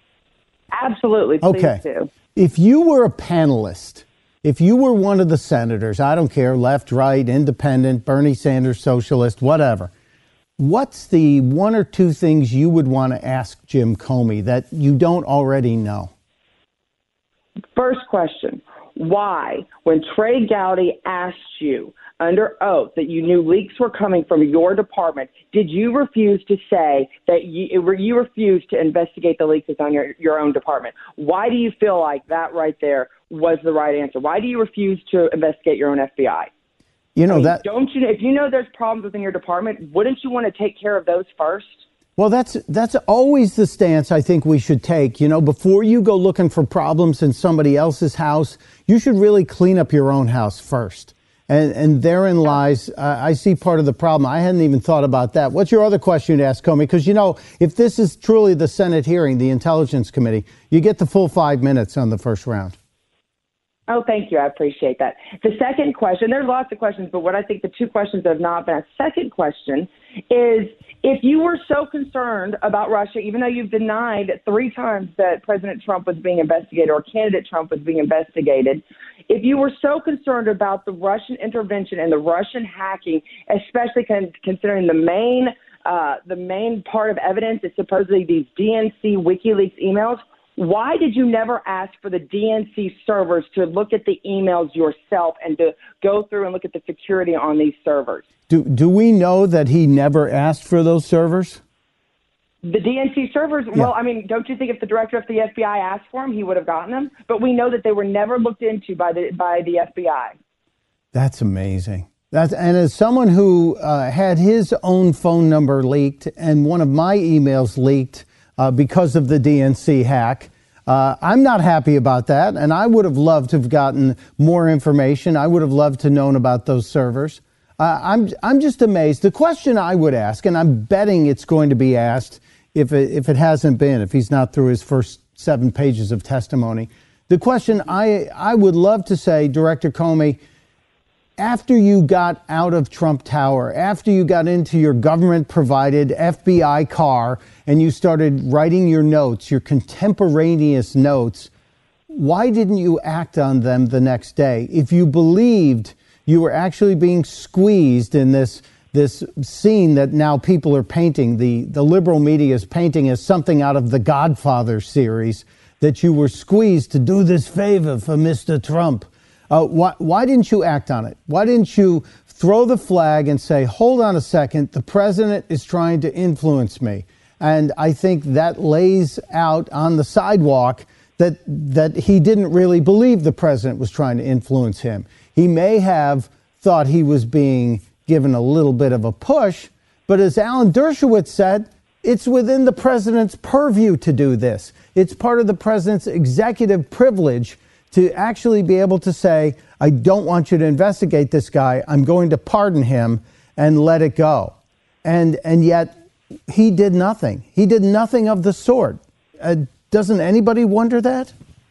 Absolutely. Please do. If you were a panelist, if you were one of the senators, I don't care, left, right, independent, Bernie Sanders, socialist, whatever, what's the one or two things you would want to ask Jim Comey that you don't already know? First question, why, when Trey Gowdy asked you under oath that you knew leaks were coming from your department, did you refuse to say that you refused to investigate the leaks on your own department? Why do you feel like that right there was the right answer? Why do you refuse to investigate your own FBI? You know, don't you? If you know there's problems within your department, wouldn't you want to take care of those first? Well, that's always the stance I think we should take. You know, before you go looking for problems in somebody else's house, you should really clean up your own house first. And therein lies, I see part of the problem. I hadn't even thought about that. What's your other question to ask Comey? Because, you know, if this is truly the Senate hearing, the Intelligence Committee, you get the full 5 minutes on the first round. Oh, thank you. I appreciate that. The second question, there's lots of questions, but what I think the two questions that have not been asked. Second question is, if you were so concerned about Russia, even though you've denied 3 times that President Trump was being investigated or candidate Trump was being investigated, if you were so concerned about the Russian intervention and the Russian hacking, especially considering the main part of evidence is supposedly these DNC WikiLeaks emails, why did you never ask for the DNC servers to look at the emails yourself and to go through and look at the security on these servers? Do we know that he never asked for those servers? The DNC servers, Yeah. Well, I mean, don't you think if the director of the FBI asked for them, he would have gotten them? But we know that they were never looked into by the FBI. That's amazing. And as someone who had his own phone number leaked and one of my emails leaked because of the DNC hack, I'm not happy about that, and I would have loved to have gotten more information. I would have loved to known about those servers. I'm just amazed. The question I would ask, and I'm betting it's going to be asked if it hasn't been, if he's not through his first 7 pages of testimony. The question I would love to say, Director Comey, after you got out of Trump Tower, after you got into your government-provided FBI car and you started writing your notes, your contemporaneous notes, why didn't you act on them the next day? If you believed you were actually being squeezed in this scene that now people are painting, the liberal media is painting as something out of the Godfather series, that you were squeezed to do this favor for Mr. Trump. Why didn't you act on it? Why didn't you throw the flag and say, hold on a second, the president is trying to influence me? And I think that lays out on the sidewalk that he didn't really believe the president was trying to influence him. He may have thought he was being given a little bit of a push, but as Alan Dershowitz said, it's within the president's purview to do this. It's part of the president's executive privilege to actually be able to say, I don't want you to investigate this guy. I'm going to pardon him and let it go. And yet he did nothing. He did nothing of the sort. Doesn't anybody wonder that?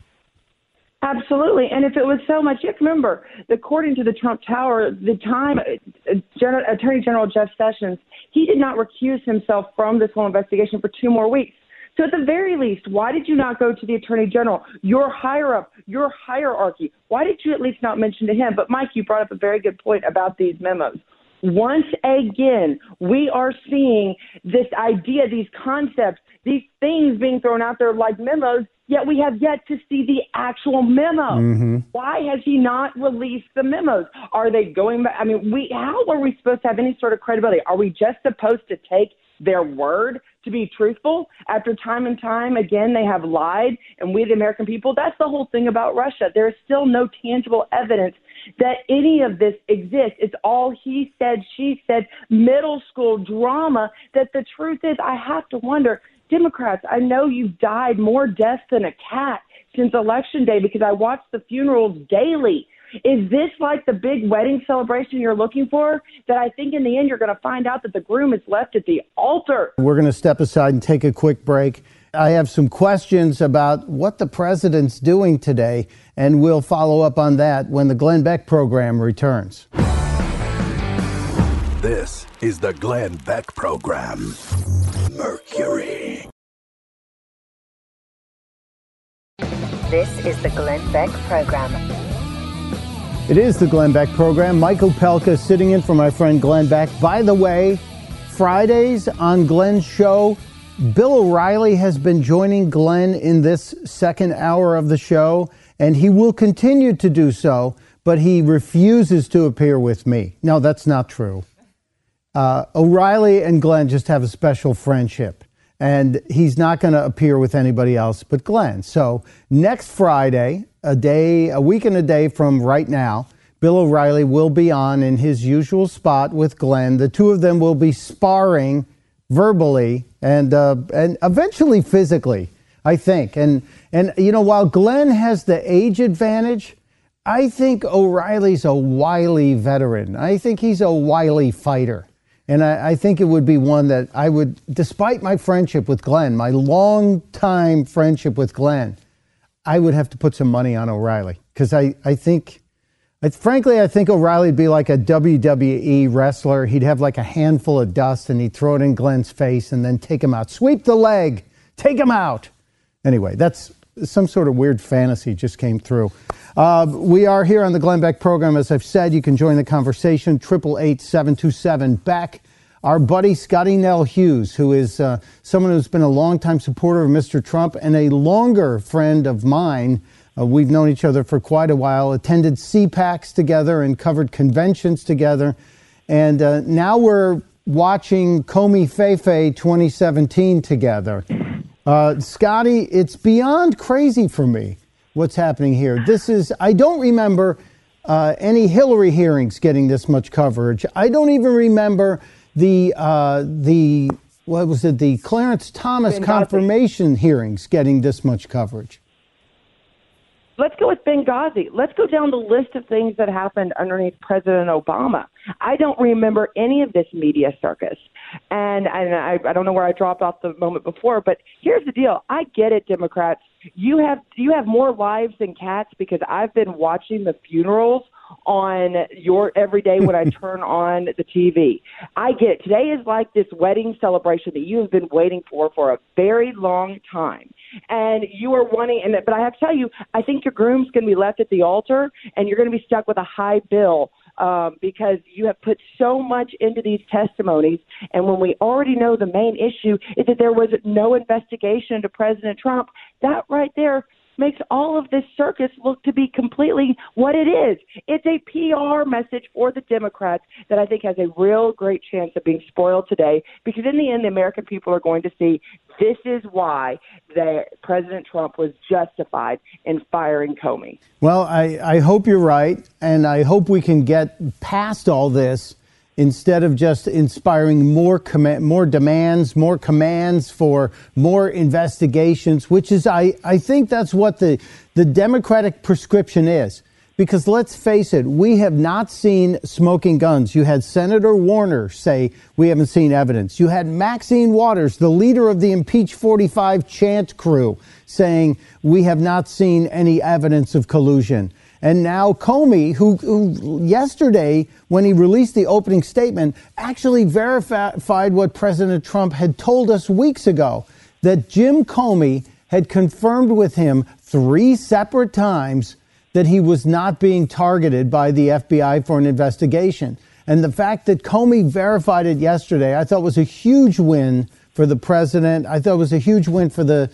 Absolutely. And if it was so much, you have to remember, according to the Trump Tower, the time Attorney General Jeff Sessions, he did not recuse himself from this whole investigation for 2 more weeks. So at the very least, why did you not go to the Attorney General, your higher up, your hierarchy? Why did you at least not mention to him? But Mike, you brought up a very good point about these memos. Once again, we are seeing this idea, these concepts, these things being thrown out there like memos, yet we have yet to see the actual memo. Mm-hmm. Why has he not released the memos? Are they going back? I mean, how are we supposed to have any sort of credibility? Are we just supposed to take their word to be truthful after time and time again they have lied, and we the American people? That's the whole thing about Russia. There is still no tangible evidence that any of this exists. It's all he said, she said, middle school drama. That the truth is, I have to wonder, Democrats, I know you've died more deaths than a cat since Election Day because I watch the funerals daily. Is this like the big wedding celebration you're looking for? That I think in the end you're going to find out that the groom is left at the altar. We're going to step aside and take a quick break. I have some questions about what the president's doing today, and we'll follow up on that when the Glenn Beck program returns. This is the Glenn Beck program. Mercury. This is the Glenn Beck program. It is the Glenn Beck program. Michael Pelka sitting in for my friend Glenn Beck. By the way, Fridays on Glenn's show, Bill O'Reilly has been joining Glenn in this second hour of the show, and he will continue to do so, but he refuses to appear with me. No, that's not true. O'Reilly and Glenn just have a special friendship, and he's not going to appear with anybody else but Glenn. So next Friday, a week and a day from right now, Bill O'Reilly will be on in his usual spot with Glenn. The two of them will be sparring verbally and eventually physically, I think. And you know, while Glenn has the age advantage, I think O'Reilly's a wily veteran. I think he's a wily fighter. And I think it would be one that I would, despite my friendship with Glenn, my long-time friendship with Glenn, I would have to put some money on O'Reilly. Because I think O'Reilly would be like a WWE wrestler. He'd have like a handful of dust and he'd throw it in Glenn's face and then take him out. Sweep the leg. Take him out. Anyway, that's some sort of weird fantasy just came through. We are here on the Glenn Beck program. As I've said, you can join the conversation, 888-727-BECK. Our buddy Scotty Nell Hughes, who is someone who's been a longtime supporter of Mr. Trump and a longer friend of mine. We've known each other for quite a while, attended CPACs together and covered conventions together. And now we're watching Comey Feifei 2017 together. Scotty, it's beyond crazy for me what's happening here. I don't remember any Hillary hearings getting this much coverage. I don't even remember the Clarence Thomas confirmation hearings getting this much coverage. Let's go with Benghazi. Let's go down the list of things that happened underneath President Obama. I don't remember any of this media circus. And I don't know where I dropped off the moment before, but here's the deal. I get it, Democrats. You have more lives than cats because I've been watching the funerals on your every day when I turn on the TV. I get it. Today is like this wedding celebration that you have been waiting for a very long time. And you are wanting, but I have to tell you, I think your groom's going to be left at the altar and you're going to be stuck with a high bill because you have put so much into these testimonies. And when we already know the main issue is that there was no investigation into President Trump, that right there makes all of this circus look to be completely what it is. It's a PR message for the Democrats that I think has a real great chance of being spoiled today, because in the end, the American people are going to see this is why President Trump was justified in firing Comey. Well, I hope you're right, and I hope we can get past all this instead of just inspiring more demands, more commands for more investigations, which is, I think that's what the Democratic prescription is. Because let's face it, we have not seen smoking guns. You had Senator Warner say we haven't seen evidence. You had Maxine Waters, the leader of the Impeach 45 chant crew, saying we have not seen any evidence of collusion. And now Comey, who yesterday, when he released the opening statement, actually verified what President Trump had told us weeks ago, that Jim Comey had confirmed with him 3 separate times that he was not being targeted by the FBI for an investigation. And the fact that Comey verified it yesterday, I thought was a huge win for the president. I thought it was a huge win for the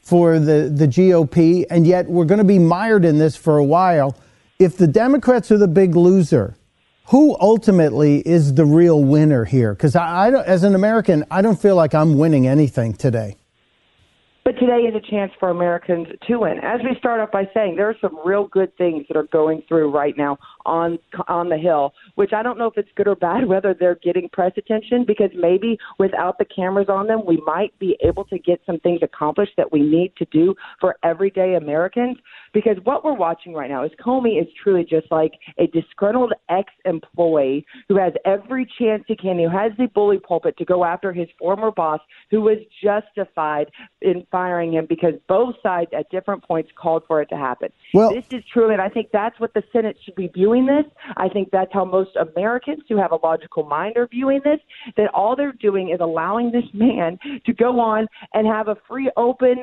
GOP. And yet we're going to be mired in this for a while. If the Democrats are the big loser, who ultimately is the real winner here? Because I as an American, I don't feel like I'm winning anything today. But today is a chance for Americans to win. As we start off by saying, there are some real good things that are going through right now on the Hill, which I don't know if it's good or bad, whether they're getting press attention, because maybe without the cameras on them, we might be able to get some things accomplished that we need to do for everyday Americans. Because what we're watching right now is Comey is truly just like a disgruntled ex-employee who has every chance he can, who has the bully pulpit to go after his former boss, who was justified in firing him because both sides at different points called for it to happen. Well, this is truly, and I think that's what the Senate should be viewing this. I think that's how most Americans who have a logical mind are viewing this, that all they're doing is allowing this man to go on and have a free, open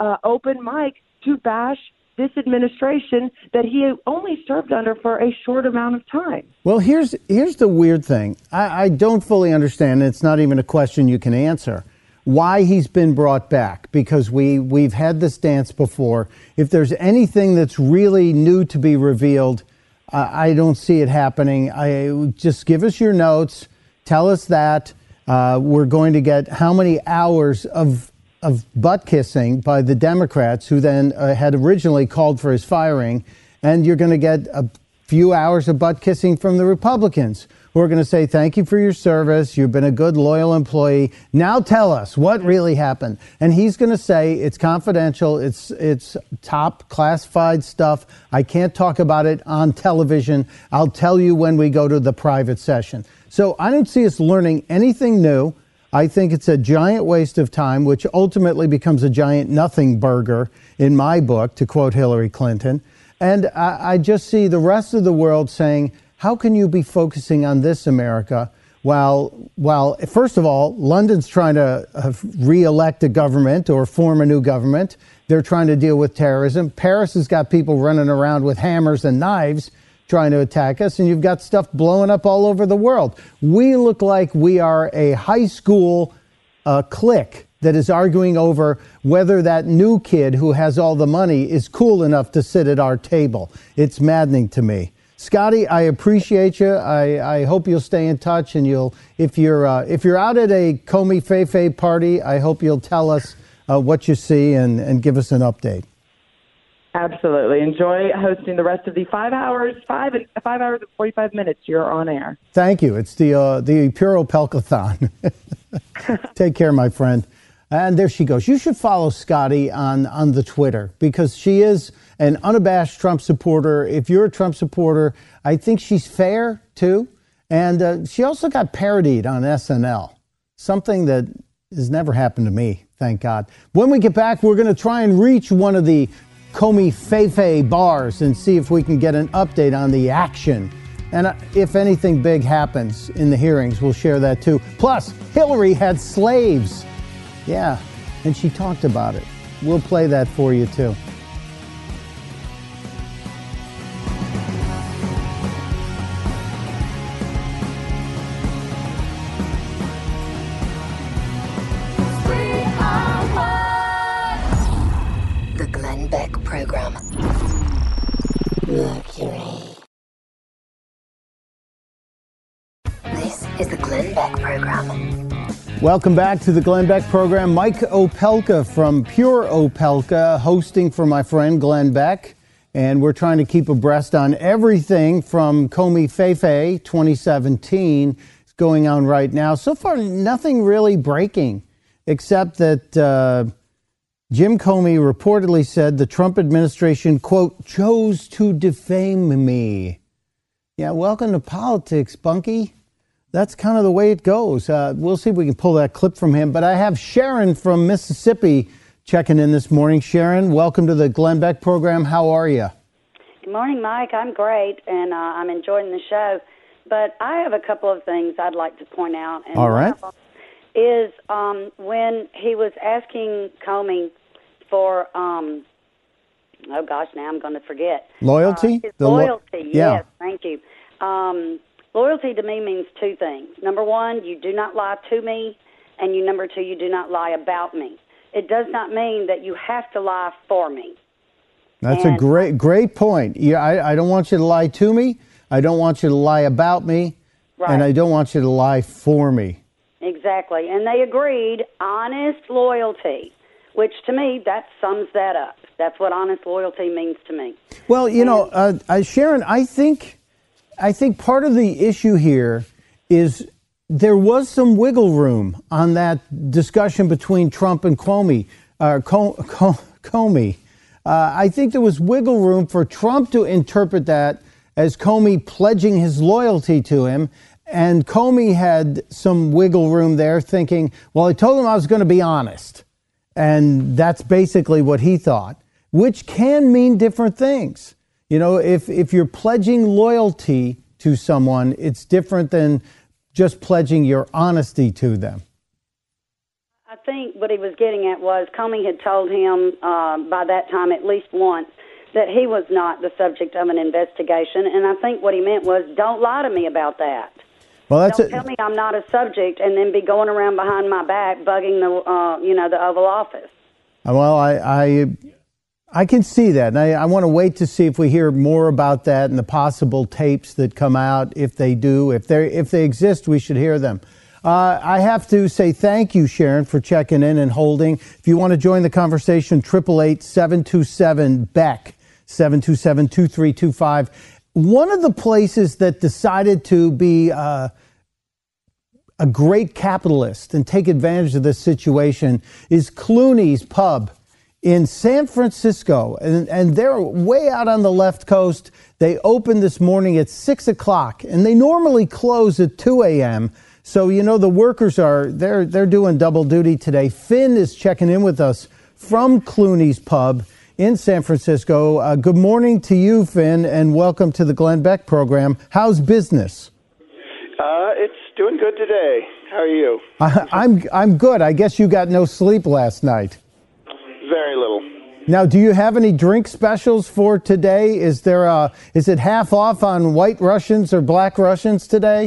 mic to bash this administration that he only served under for a short amount of time. Well, here's the weird thing. I don't fully understand. It's not even a question you can answer. Why he's been brought back, because we've had this dance before. If there's anything that's really new to be revealed, I don't see it happening. Just give us your notes. Tell us that we're going to get how many hours of butt kissing by the Democrats, who then had originally called for his firing, and you're going to get a few hours of butt kissing from the Republicans, who are going to say, thank you for your service. You've been a good, loyal employee. Now tell us what really happened. And he's going to say it's confidential. It's top classified stuff. I can't talk about it on television. I'll tell you when we go to the private session. So I don't see us learning anything new. I think it's a giant waste of time, which ultimately becomes a giant nothing burger in my book, to quote Hillary Clinton. And I just see the rest of the world saying, how can you be focusing on this, America, while first of all, London's trying to re-elect a government or form a new government. They're trying to deal with terrorism. Paris has got people running around with hammers and knives trying to attack us, and you've got stuff blowing up all over the world. We look like we are a high school clique that is arguing over whether that new kid who has all the money is cool enough to sit at our table. It's maddening to me. Scotty, I appreciate you. I hope you'll stay in touch, and if you're out at a Comey Feifei party, I hope you'll tell us what you see and give us an update. Absolutely. Enjoy hosting the rest of the 5 hours and 45 minutes you're on air. Thank you. It's the Puro Pelkathon. Take care, my friend. And there she goes. You should follow Scotty on the Twitter because she is an unabashed Trump supporter. If you're a Trump supporter, I think she's fair, too. And she also got parodied on SNL, something that has never happened to me, thank God. When we get back, we're going to try and reach one of the Comey Feifei bars and see if we can get an update on the action. And if anything big happens in the hearings, we'll share that, too. Plus, Hillary had slaves. Yeah, and she talked about it. We'll play that for you, too. The Glenn Beck Program. Mercury. This is the Glenn Beck Program. Welcome back to the Glenn Beck Program. Mike Opelka from Pure Opelka hosting for my friend Glenn Beck. And we're trying to keep abreast on everything from Comey Feifei 2017 going on right now. So far, nothing really breaking, except that Jim Comey reportedly said the Trump administration, quote, chose to defame me. Yeah, welcome to politics, Bunky. That's kind of the way it goes. We'll see if we can pull that clip from him. But I have Sharon from Mississippi checking in this morning. Sharon, welcome to the Glenn Beck Program. How are you? Good morning, Mike. I'm great, and I'm enjoying the show. But I have a couple of things I'd like to point out. And all right. One of them is when he was asking Comey for, oh gosh, now I'm going to forget. Loyalty? His loyalty, yeah. Yes, thank you. Loyalty to me means two things. Number one, you do not lie to me, and number two, you do not lie about me. It does not mean that you have to lie for me. That's a great point. Yeah, I don't want you to lie to me. I don't want you to lie about me. Right. And I don't want you to lie for me. Exactly. And they agreed honest loyalty, which to me, that sums that up. That's what honest loyalty means to me. Well, Sharon, I think part of the issue here is there was some wiggle room on that discussion between Trump and Comey. Comey. I think there was wiggle room for Trump to interpret that as Comey pledging his loyalty to him. And Comey had some wiggle room there thinking, well, I told him I was going to be honest. And that's basically what he thought, which can mean different things. You know, if you're pledging loyalty to someone, it's different than just pledging your honesty to them. I think what he was getting at was Comey had told him by that time at least once that he was not the subject of an investigation. And I think what he meant was, don't lie to me about that. Well, don't tell me I'm not a subject and then be going around behind my back bugging the Oval Office. Well, I can see that. And I want to wait to see if we hear more about that and the possible tapes that come out. If they do, if they exist, we should hear them. I have to say thank you, Sharon, for checking in and holding. If you want to join the conversation, 888-727-BECK, 727-2325. One of the places that decided to be a great capitalist and take advantage of this situation is Clooney's Pub in San Francisco. And they're way out on the left coast. They opened this morning at 6 o'clock, and they normally close at 2 a.m., so, you know, the workers they're doing double duty today. Finn is checking in with us from Clooney's Pub in San Francisco. Good morning to you, Finn, and welcome to the Glenn Beck Program. How's business? It's doing good today. How are you? I'm good. I guess you got no sleep last night. Very little. Now, do you have any drink specials for today? Is it half off on White Russians or Black Russians today?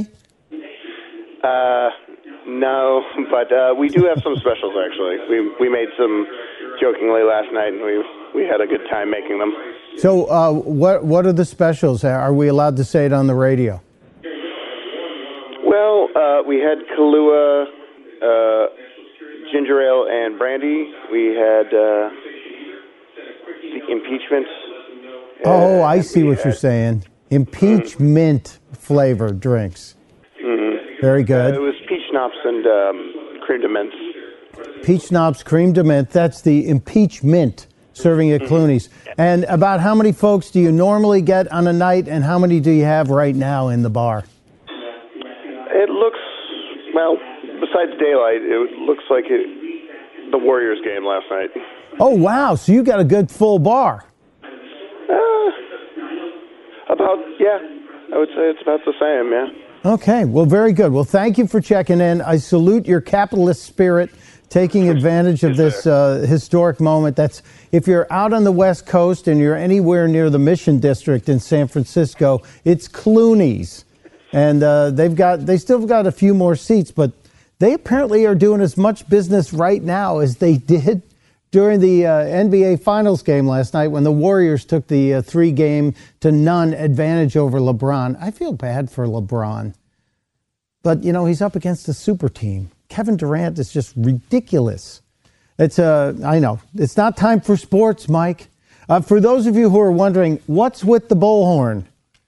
No, but we do have some specials, actually. We made some jokingly last night, and we had a good time making them. So what are the specials? Are we allowed to say it on the radio? Well, we had Kahlua, ginger ale, and brandy. We had the impeachment. Oh, I see what you're saying. Impeachment flavored drinks. Mm-hmm. Very good. It was peach schnapps and creme de menthe. Peach Schnapps Cream de Mint. That's the impeachment serving at Clooney's. And about how many folks do you normally get on a night, and how many do you have right now in the bar? It looks, well, besides daylight, it looks like the Warriors game last night. Oh, wow. So you got a good full bar. I would say it's about the same, yeah. Okay, well, very good. Well, thank you for checking in. I salute your capitalist spirit, taking advantage of this historic moment. That's if you're out on the West Coast and you're anywhere near the Mission District in San Francisco, it's Clooney's. And they still got a few more seats, but they apparently are doing as much business right now as they did during the NBA Finals game last night when the Warriors took the 3-0 advantage over LeBron. I feel bad for LeBron. But, he's up against a super team. Kevin Durant is just ridiculous. I know. It's not time for sports, Mike. For those of you who are wondering, what's with the bullhorn?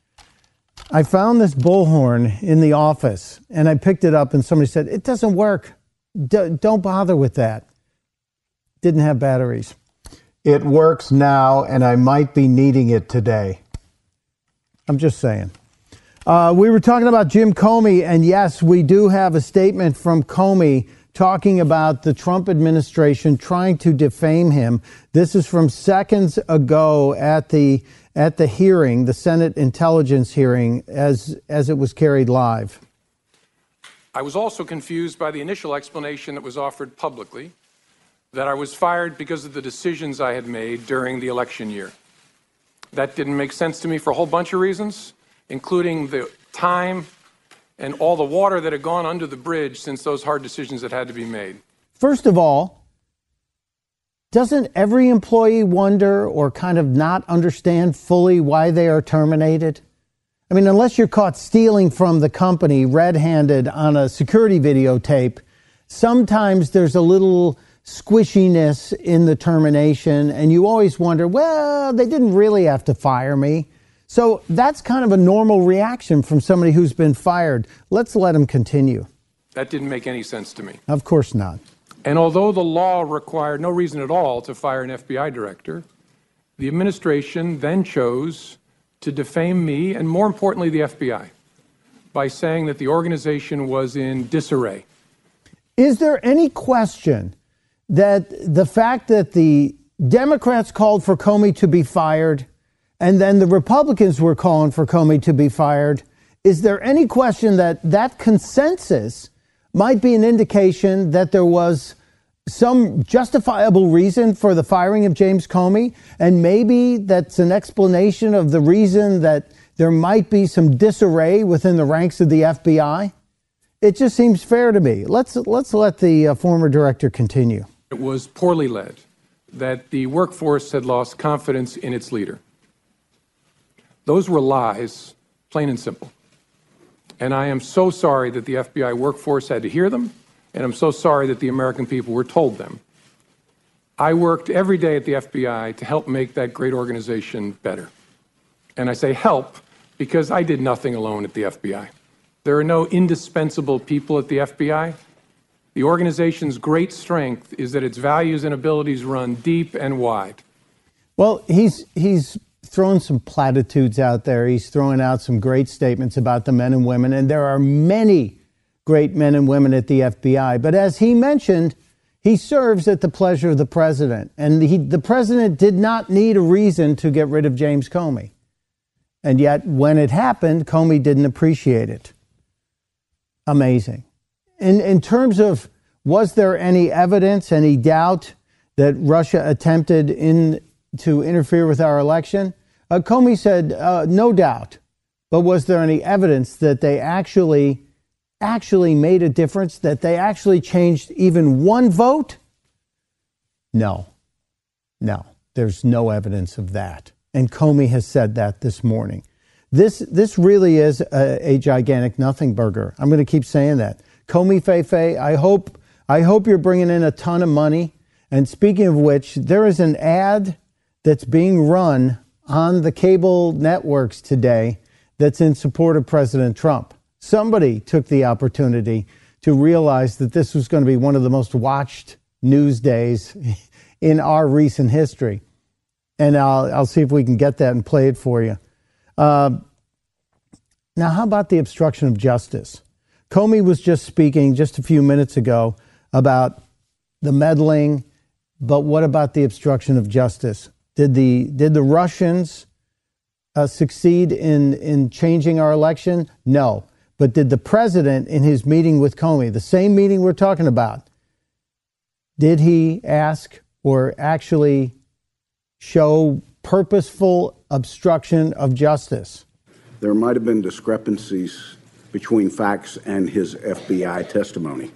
I found this bullhorn in the office, and I picked it up, and somebody said, it doesn't work. Don't bother with that. Didn't have batteries. It works now, and I might be needing it today. I'm just saying. We were talking about Jim Comey, and yes, we do have a statement from Comey talking about the Trump administration trying to defame him. This is from seconds ago at the hearing, the Senate Intelligence hearing, as it was carried live. I was also confused by the initial explanation that was offered publicly, that I was fired because of the decisions I had made during the election year. That didn't make sense to me for a whole bunch of reasons, including the time and all the water that had gone under the bridge since those hard decisions had had to be made. First of all, doesn't every employee wonder or kind of not understand fully why they are terminated? I mean, unless you're caught stealing from the company red-handed on a security videotape, sometimes there's a little squishiness in the termination, and you always wonder, well, they didn't really have to fire me. So that's kind of a normal reaction from somebody who's been fired. Let's let him continue. That didn't make any sense to me. Of course not. And although the law required no reason at all to fire an FBI director, the administration then chose to defame me, and more importantly, the FBI, by saying that the organization was in disarray. Is there any question that the fact that the Democrats called for Comey to be fired and then the Republicans were calling for Comey to be fired, is there any question that that consensus might be an indication that there was some justifiable reason for the firing of James Comey, and maybe that's an explanation of the reason that there might be some disarray within the ranks of the FBI? It just seems fair to me. Let's let the former director continue. It was poorly led, that the workforce had lost confidence in its leader. Those were lies, plain and simple. And I am so sorry that the FBI workforce had to hear them, and I'm so sorry that the American people were told them. I worked every day at the FBI to help make that great organization better. And I say help because I did nothing alone at the FBI. There are no indispensable people at the FBI. The organization's great strength is that its values and abilities run deep and wide. Well, he's throwing some platitudes out there. He's throwing out some great statements about the men and women, and there are many great men and women at the FBI. But as he mentioned, he serves at the pleasure of the president, and the president did not need a reason to get rid of James Comey. And yet, when it happened, Comey didn't appreciate it. Amazing. In terms of, was there any evidence, any doubt that Russia attempted to interfere with our election? Comey said, no doubt. But was there any evidence that they actually made a difference, that they actually changed even one vote? No, there's no evidence of that. And Comey has said that this morning. This really is a gigantic nothing burger. I'm going to keep saying that. Comey Feifei, I hope you're bringing in a ton of money. And speaking of which, there is an ad that's being run on the cable networks today that's in support of President Trump. Somebody took the opportunity to realize that this was going to be one of the most watched news days in our recent history. And I'll see if we can get that and play it for you. Now, how about the obstruction of justice? Comey was just speaking just a few minutes ago about the meddling, but what about the obstruction of justice? Did the Russians succeed in changing our election? No. But did the president, in his meeting with Comey, the same meeting we're talking about, did he ask or actually show purposeful obstruction of justice? There might have been discrepancies between facts and his FBI testimony.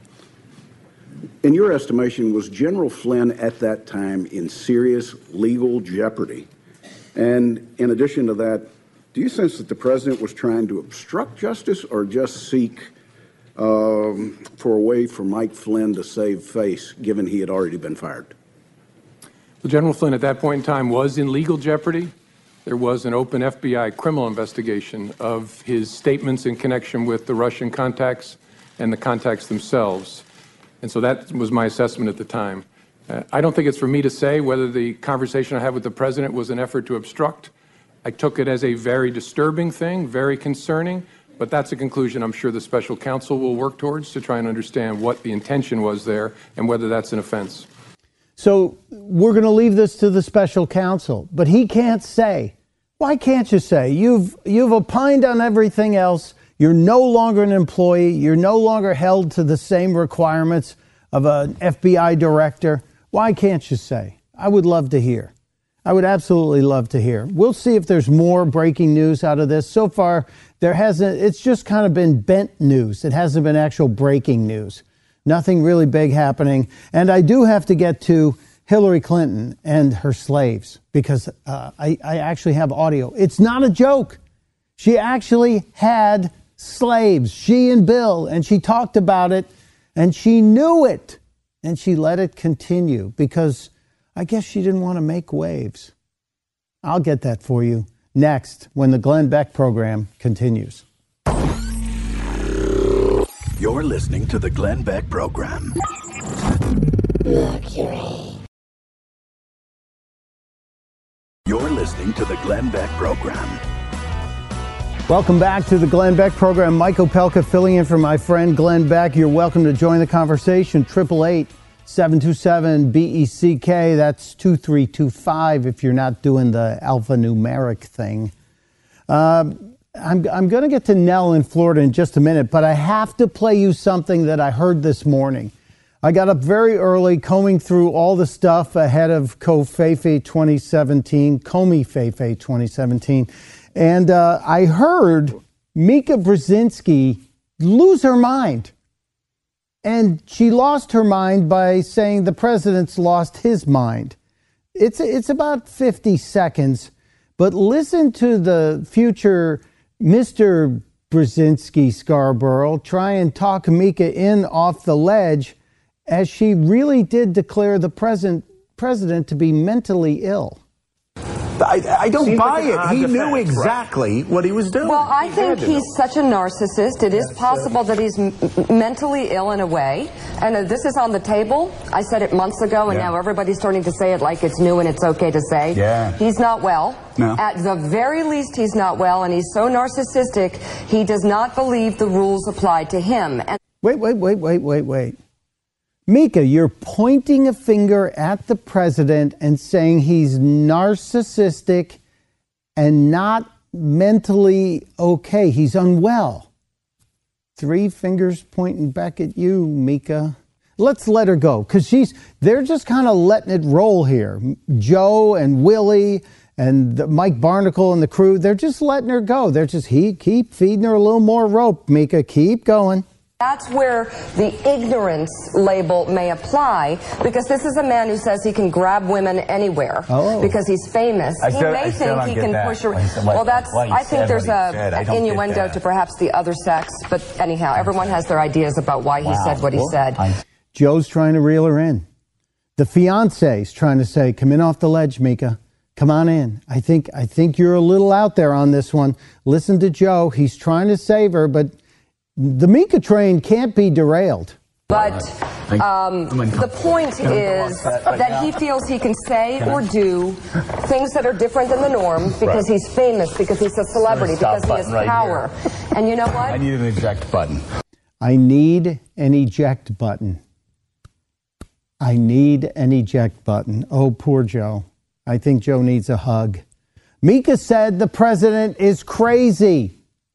In your estimation, was General Flynn at that time in serious legal jeopardy? And in addition to that, do you sense that the president was trying to obstruct justice or just seek for a way for Mike Flynn to save face, given he had already been fired? Well, General Flynn at that point in time was in legal jeopardy. There was an open FBI criminal investigation of his statements in connection with the Russian contacts and the contacts themselves. And so that was my assessment at the time. I don't think it's for me to say whether the conversation I had with the president was an effort to obstruct. I took it as a very disturbing thing, very concerning, but that's a conclusion I'm sure the special counsel will work towards to try and understand what the intention was there and whether that's an offense. So we're going to leave this to the special counsel, but he can't say. Why can't you say? You've opined on everything else. You're no longer an employee. You're no longer held to the same requirements of an FBI director. Why can't you say? I would love to hear. I would absolutely love to hear. We'll see if there's more breaking news out of this. So far, there hasn't. It's just kind of been bent news. It hasn't been actual breaking news. Nothing really big happening. And I do have to get to Hillary Clinton and her slaves because I actually have audio. It's not a joke. She actually had slaves, she and Bill, and she talked about it and she knew it and she let it continue because I guess she didn't want to make waves. I'll get that for you next when the Glenn Beck program continues. You're listening to the Glenn Beck program. Mercury. You're listening to the Glenn Beck program. Welcome back to the Glenn Beck program. Mike Opelka filling in for my friend Glenn Beck. You're welcome to join the conversation. 888-727-BECK. That's 2325 if you're not doing the alphanumeric thing. I'm going to get to Nell in Florida in just a minute, but I have to play you something that I heard this morning. I got up very early combing through all the stuff ahead of Comey 2017, and I heard Mika Brzezinski lose her mind. And she lost her mind by saying the president's lost his mind. It's about 50 seconds, but listen to the future Mr. Brzezinski Scarborough try and talk Mika in off the ledge as she really did declare the president to be mentally ill. I don't buy it. He knew exactly what he was doing. Well, I think he's such a narcissist. It is possible that he's mentally ill in a way. And this is on the table. I said it months ago, and now everybody's starting to say it like it's new and it's okay to say. Yeah. He's not well. No. At the very least, he's not well, and he's so narcissistic, he does not believe the rules apply to him. And Wait. Mika, you're pointing a finger at the president and saying he's narcissistic and not mentally okay. He's unwell. 3 fingers pointing back at you, Mika. Let's let her go because they're just kind of letting it roll here. Joe and Willie and Mike Barnacle and the crew, they're just letting her go. They're just keep feeding her a little more rope, Mika. Keep going. That's where the ignorance label may apply, because this is a man who says he can grab women anywhere because he's famous. He may think he can push her. Well, I think there's an innuendo to perhaps the other sex, but anyhow, everyone has their ideas about why he said what he said. Joe's trying to reel her in. The fiance's trying to say, come in off the ledge, Mika. Come on in. I think you're a little out there on this one. Listen to Joe. He's trying to save her, but the Mika train can't be derailed. But the point is that he feels he can say or do things that are different than the norm because he's famous, because he's a celebrity, because he has power. And you know what? I need an eject button. I need an eject button. I need an eject button. Oh, poor Joe. I think Joe needs a hug. Mika said the president is crazy.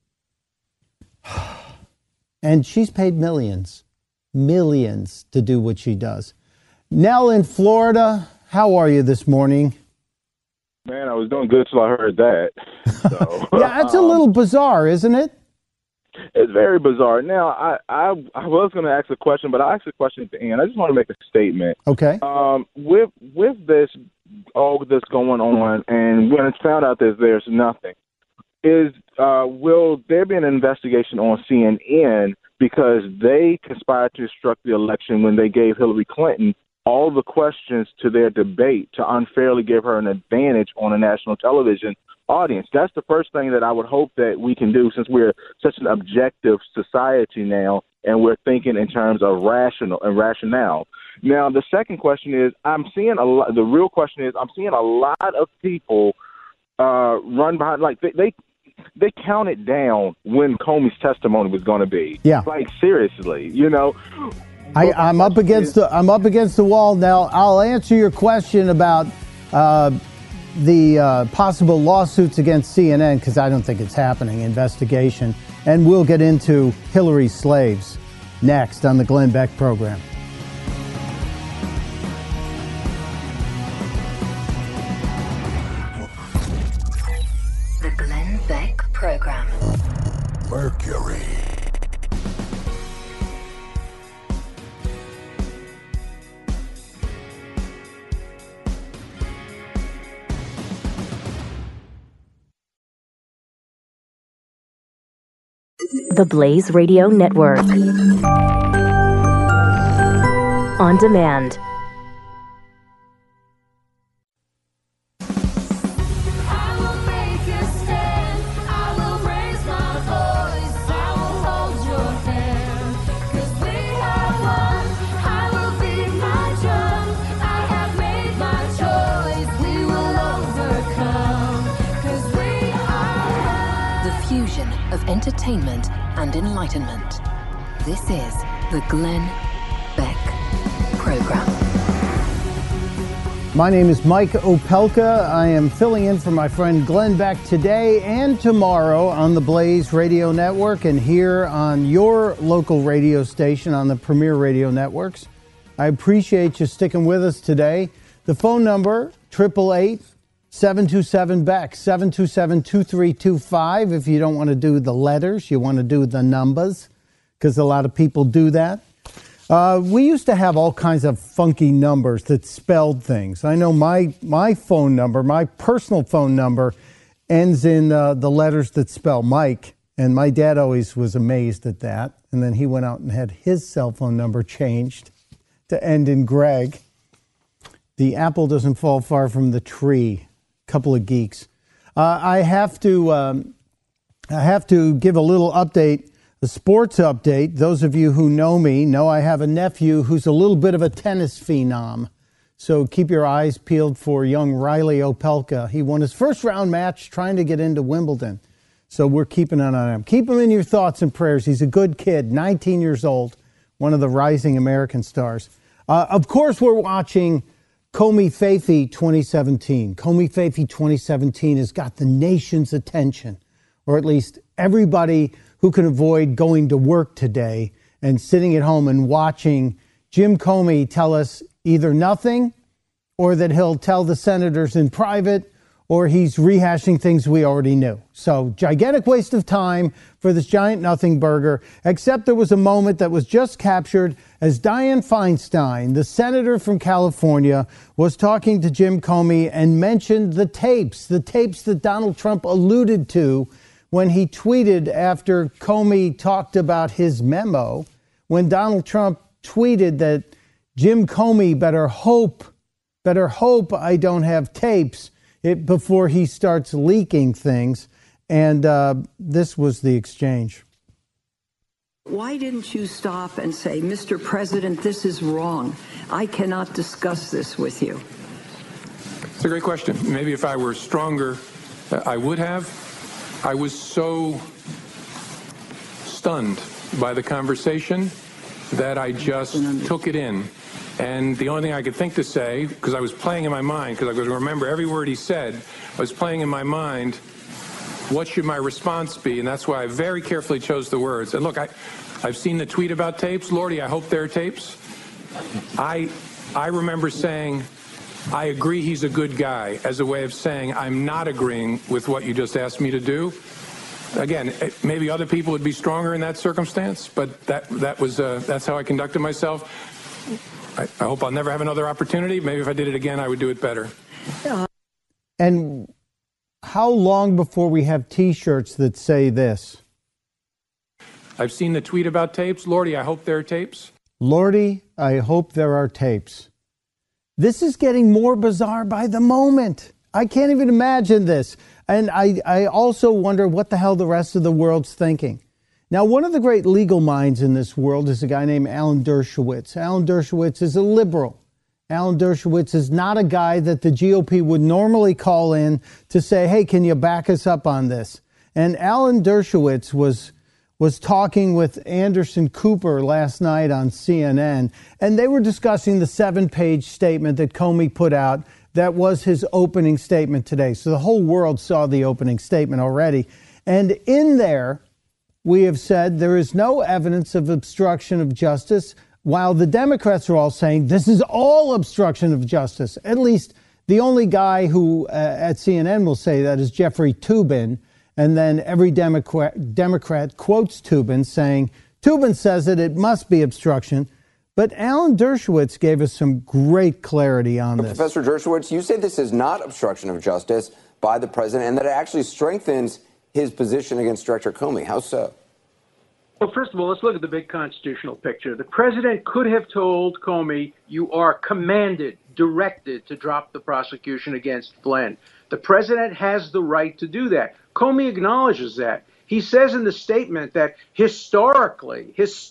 And she's paid millions to do what she does. Nell in Florida, how are you this morning? Man, I was doing good till I heard that. So, yeah, that's a little bizarre, isn't it? It's very bizarre. Now, I was going to ask a question, but I'll ask a question at the end. I just want to make a statement. Okay. With this, all this going on, and when it's found out that there's nothing, will there be an investigation on CNN because they conspired to obstruct the election when they gave Hillary Clinton all the questions to their debate to unfairly give her an advantage on a national television audience? That's the first thing that I would hope that we can do, since we're such an objective society now and we're thinking in terms of rationale. Now, the second question is, I'm seeing a lot of people run behind, like they counted down when Comey's testimony was going to be. Yeah. Like, seriously, you know. I'm up against the wall now. I'll answer your question about the possible lawsuits against CNN, because I don't think it's happening, investigation. And we'll get into Hillary's slaves next on the Glenn Beck program. The Glenn Beck program. Mercury. The Blaze Radio Network. On demand. Entertainment and enlightenment. This is the Glenn Beck program. My name is Mike Opelka. I am filling in for my friend Glenn Beck today and tomorrow on the Blaze Radio Network and here on your local radio station on the Premier Radio Networks. I appreciate you sticking with us today. The phone number, 888-727-BECK, 727-2325. If you don't want to do the letters, you want to do the numbers, because a lot of people do that. We used to have all kinds of funky numbers that spelled things. I know my phone number, my personal phone number, ends in the letters that spell Mike, and my dad always was amazed at that. And then he went out and had his cell phone number changed to end in Greg. The apple doesn't fall far from the tree. Couple of geeks. I have to give a little update, a sports update. Those of you who know me know I have a nephew who's a little bit of a tennis phenom. So keep your eyes peeled for young Riley Opelka. He won his first round match trying to get into Wimbledon. So we're keeping an eye on him. Keep him in your thoughts and prayers. He's a good kid, 19 years old, one of the rising American stars. Of course, we're watching Comey Feifei 2017. Comey Feifei 2017 has got the nation's attention, or at least everybody who can avoid going to work today and sitting at home and watching Jim Comey tell us either nothing, or that he'll tell the senators in private, or he's rehashing things we already knew. So, gigantic waste of time for this giant nothing burger, except there was a moment that was just captured as Dianne Feinstein, the senator from California, was talking to Jim Comey and mentioned the tapes that Donald Trump alluded to when he tweeted after Comey talked about his memo, when Donald Trump tweeted that Jim Comey better hope I don't have tapes before he starts leaking things. And this was the exchange. Why didn't you stop and say, Mr. President, this is wrong. I cannot discuss this with you? It's a great question. Maybe if I were stronger, I would have. I was so stunned by the conversation that I just took it in. And the only thing I could think to say, because I was playing in my mind, because I could remember every word he said, I was playing in my mind, what should my response be? And that's why I very carefully chose the words. And look, I've seen the tweet about tapes. Lordy, I hope there are tapes. I remember saying, I agree he's a good guy, as a way of saying I'm not agreeing with what you just asked me to do. Again, maybe other people would be stronger in that circumstance, but that's how I conducted myself. I hope I'll never have another opportunity. Maybe if I did it again, I would do it better. And how long before we have T-shirts that say this? I've seen the tweet about tapes. Lordy, I hope there are tapes. Lordy, I hope there are tapes. This is getting more bizarre by the moment. I can't even imagine this. And I also wonder what the hell the rest of the world's thinking. Now, one of the great legal minds in this world is a guy named Alan Dershowitz. Alan Dershowitz is a liberal. Alan Dershowitz is not a guy that the GOP would normally call in to say, hey, can you back us up on this? And Alan Dershowitz was talking with Anderson Cooper last night on CNN, and they were discussing the 7-page statement that Comey put out that was his opening statement today. So the whole world saw the opening statement already. And in there, we have said there is no evidence of obstruction of justice, while the Democrats are all saying this is all obstruction of justice. At least the only guy who at CNN will say that is Jeffrey Toobin. And then every Democrat quotes Toobin saying, Toobin says it must be obstruction. But Alan Dershowitz gave us some great clarity on this. Professor Dershowitz, you say this is not obstruction of justice by the president and that it actually strengthens his position against Director Comey. How so? Well, first of all, let's look at the big constitutional picture. The president could have told Comey, you are commanded, directed to drop the prosecution against Flynn. The president has the right to do that. Comey acknowledges that. He says in the statement that historically,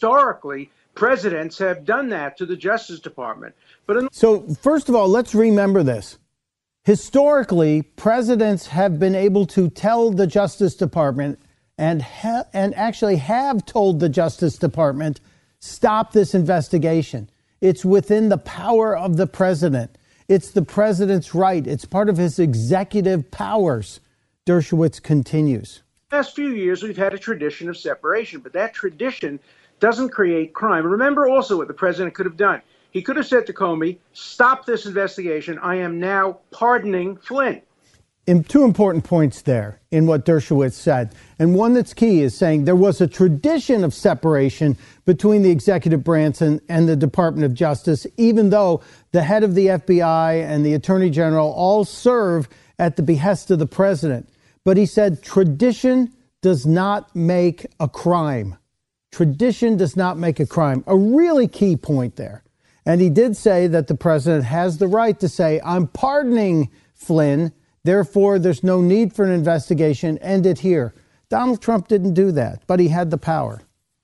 presidents have done that to the Justice Department. So, first of all, let's remember this. Historically, presidents have been able to tell the Justice Department and actually have told the Justice Department, stop this investigation. It's within the power of the president. It's the president's right. It's part of his executive powers. Dershowitz continues. The last few years, we've had a tradition of separation, but that tradition doesn't create crime. Remember also what the president could have done. He could have said to Comey, stop this investigation. I am now pardoning Flynn. Two important points there in what Dershowitz said. And one that's key is saying there was a tradition of separation between the executive branch and the Department of Justice, even though the head of the FBI and the Attorney General all serve at the behest of the president. But he said tradition does not make a crime. Tradition does not make a crime. A really key point there. And he did say that the president has the right to say, I'm pardoning Flynn. Therefore, there's no need for an investigation. End it here. Donald Trump didn't do that, but he had the power.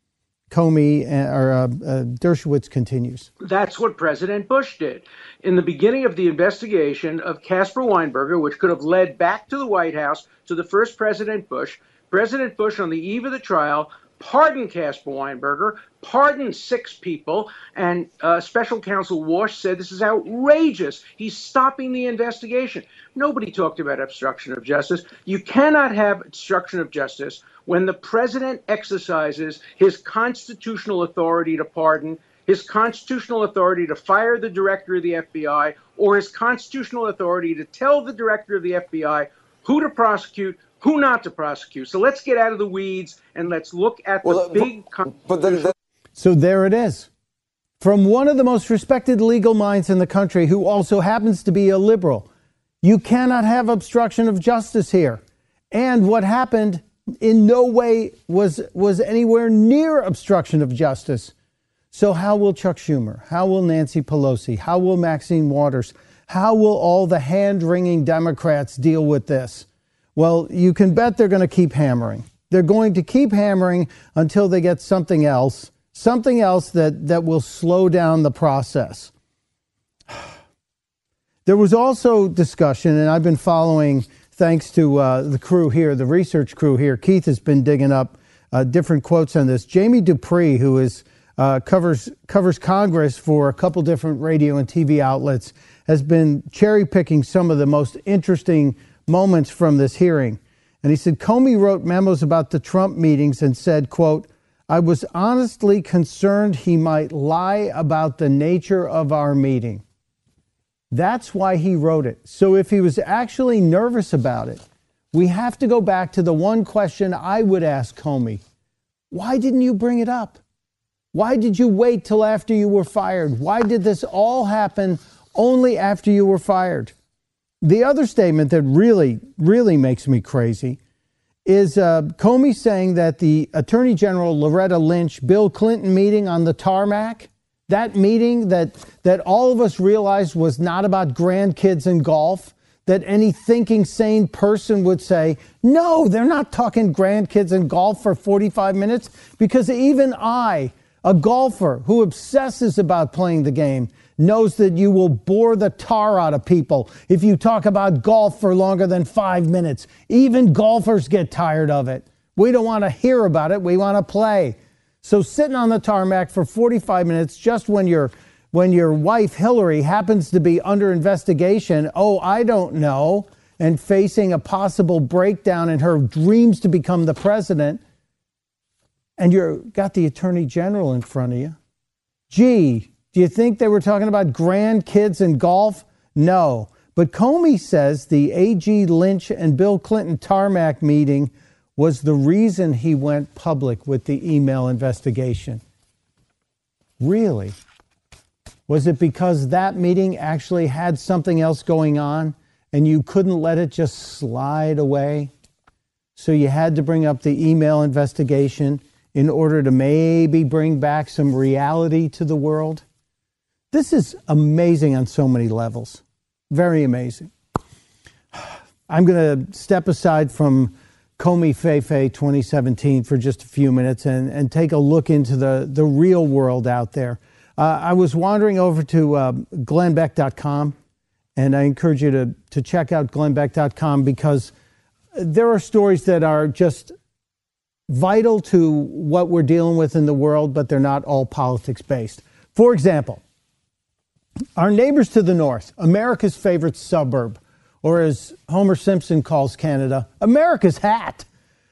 Dershowitz continues. That's what President Bush did. In the beginning of the investigation of Caspar Weinberger, which could have led back to the White House, to the first President Bush, on the eve of the trial, pardoned Caspar Weinberger, pardoned 6 people, and Special Counsel Walsh said this is outrageous. He's stopping the investigation. Nobody talked about obstruction of justice. You cannot have obstruction of justice when the president exercises his constitutional authority to pardon, his constitutional authority to fire the director of the FBI, or his constitutional authority to tell the director of the FBI who to prosecute, who not to prosecute. So let's get out of the weeds and let's look at the big... So there it is. From one of the most respected legal minds in the country who also happens to be a liberal. You cannot have obstruction of justice here. And what happened in no way was anywhere near obstruction of justice. So how will Chuck Schumer? How will Nancy Pelosi? How will Maxine Waters? How will all the hand-wringing Democrats deal with this? Well, you can bet they're going to keep hammering. They're going to keep hammering until they get something else that will slow down the process. There was also discussion, and I've been following, thanks to the crew here, the research crew here. Keith has been digging up different quotes on this. Jamie Dupree, who is covers Congress for a couple different radio and TV outlets, has been cherry-picking some of the most interesting moments from this hearing. And he said, Comey wrote memos about the Trump meetings and said, quote, I was honestly concerned he might lie about the nature of our meeting. That's why he wrote it. So if he was actually nervous about it, we have to go back to the one question I would ask Comey. Why didn't you bring it up? Why did you wait till after you were fired? Why did this all happen only after you were fired? The other statement that really, really makes me crazy is Comey saying that the Attorney General Loretta Lynch, Bill Clinton meeting on the tarmac, that meeting that all of us realized was not about grandkids and golf, that any thinking sane person would say, no, they're not talking grandkids and golf for 45 minutes, because even I, a golfer who obsesses about playing the game, knows that you will bore the tar out of people if you talk about golf for longer than 5 minutes. Even golfers get tired of it. We don't want to hear about it. We want to play. So sitting on the tarmac for 45 minutes just when your wife Hillary happens to be under investigation, I don't know, and facing a possible breakdown in her dreams to become the president, and you've got the Attorney General in front of you. Gee, do you think they were talking about grandkids and golf? No. But Comey says the AG Lynch and Bill Clinton tarmac meeting was the reason he went public with the email investigation. Really? Was it because that meeting actually had something else going on and you couldn't let it just slide away? So you had to bring up the email investigation in order to maybe bring back some reality to the world? This is amazing on so many levels. Very amazing. I'm going to step aside from Comey Feifei 2017 for just a few minutes and take a look into the real world out there. I was wandering over to glennbeck.com, and I encourage you to check out glennbeck.com, because there are stories that are just vital to what we're dealing with in the world, but they're not all politics based. For example, our neighbors to the north, America's favorite suburb, or as Homer Simpson calls Canada, America's hat.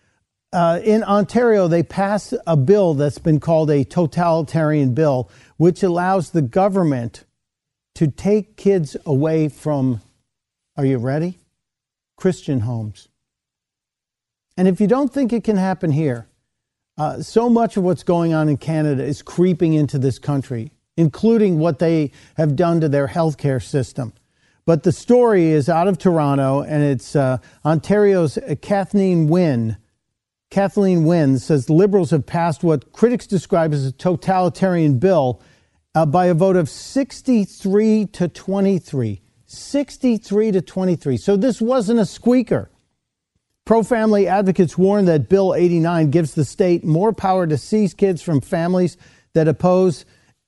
In Ontario, they passed a bill that's been called a totalitarian bill, which allows the government to take kids away from, are you ready? Christian homes. And if you don't think it can happen here, so much of what's going on in Canada is creeping into this country, including what they have done to their healthcare system. But the story is out of Toronto, and it's Ontario's Kathleen Wynne. Kathleen Wynne says Liberals have passed what critics describe as a totalitarian bill by a vote of 63 to 23. 63 to 23. So this wasn't a squeaker. Pro-family advocates warn that Bill 89 gives the state more power to seize kids from families that oppose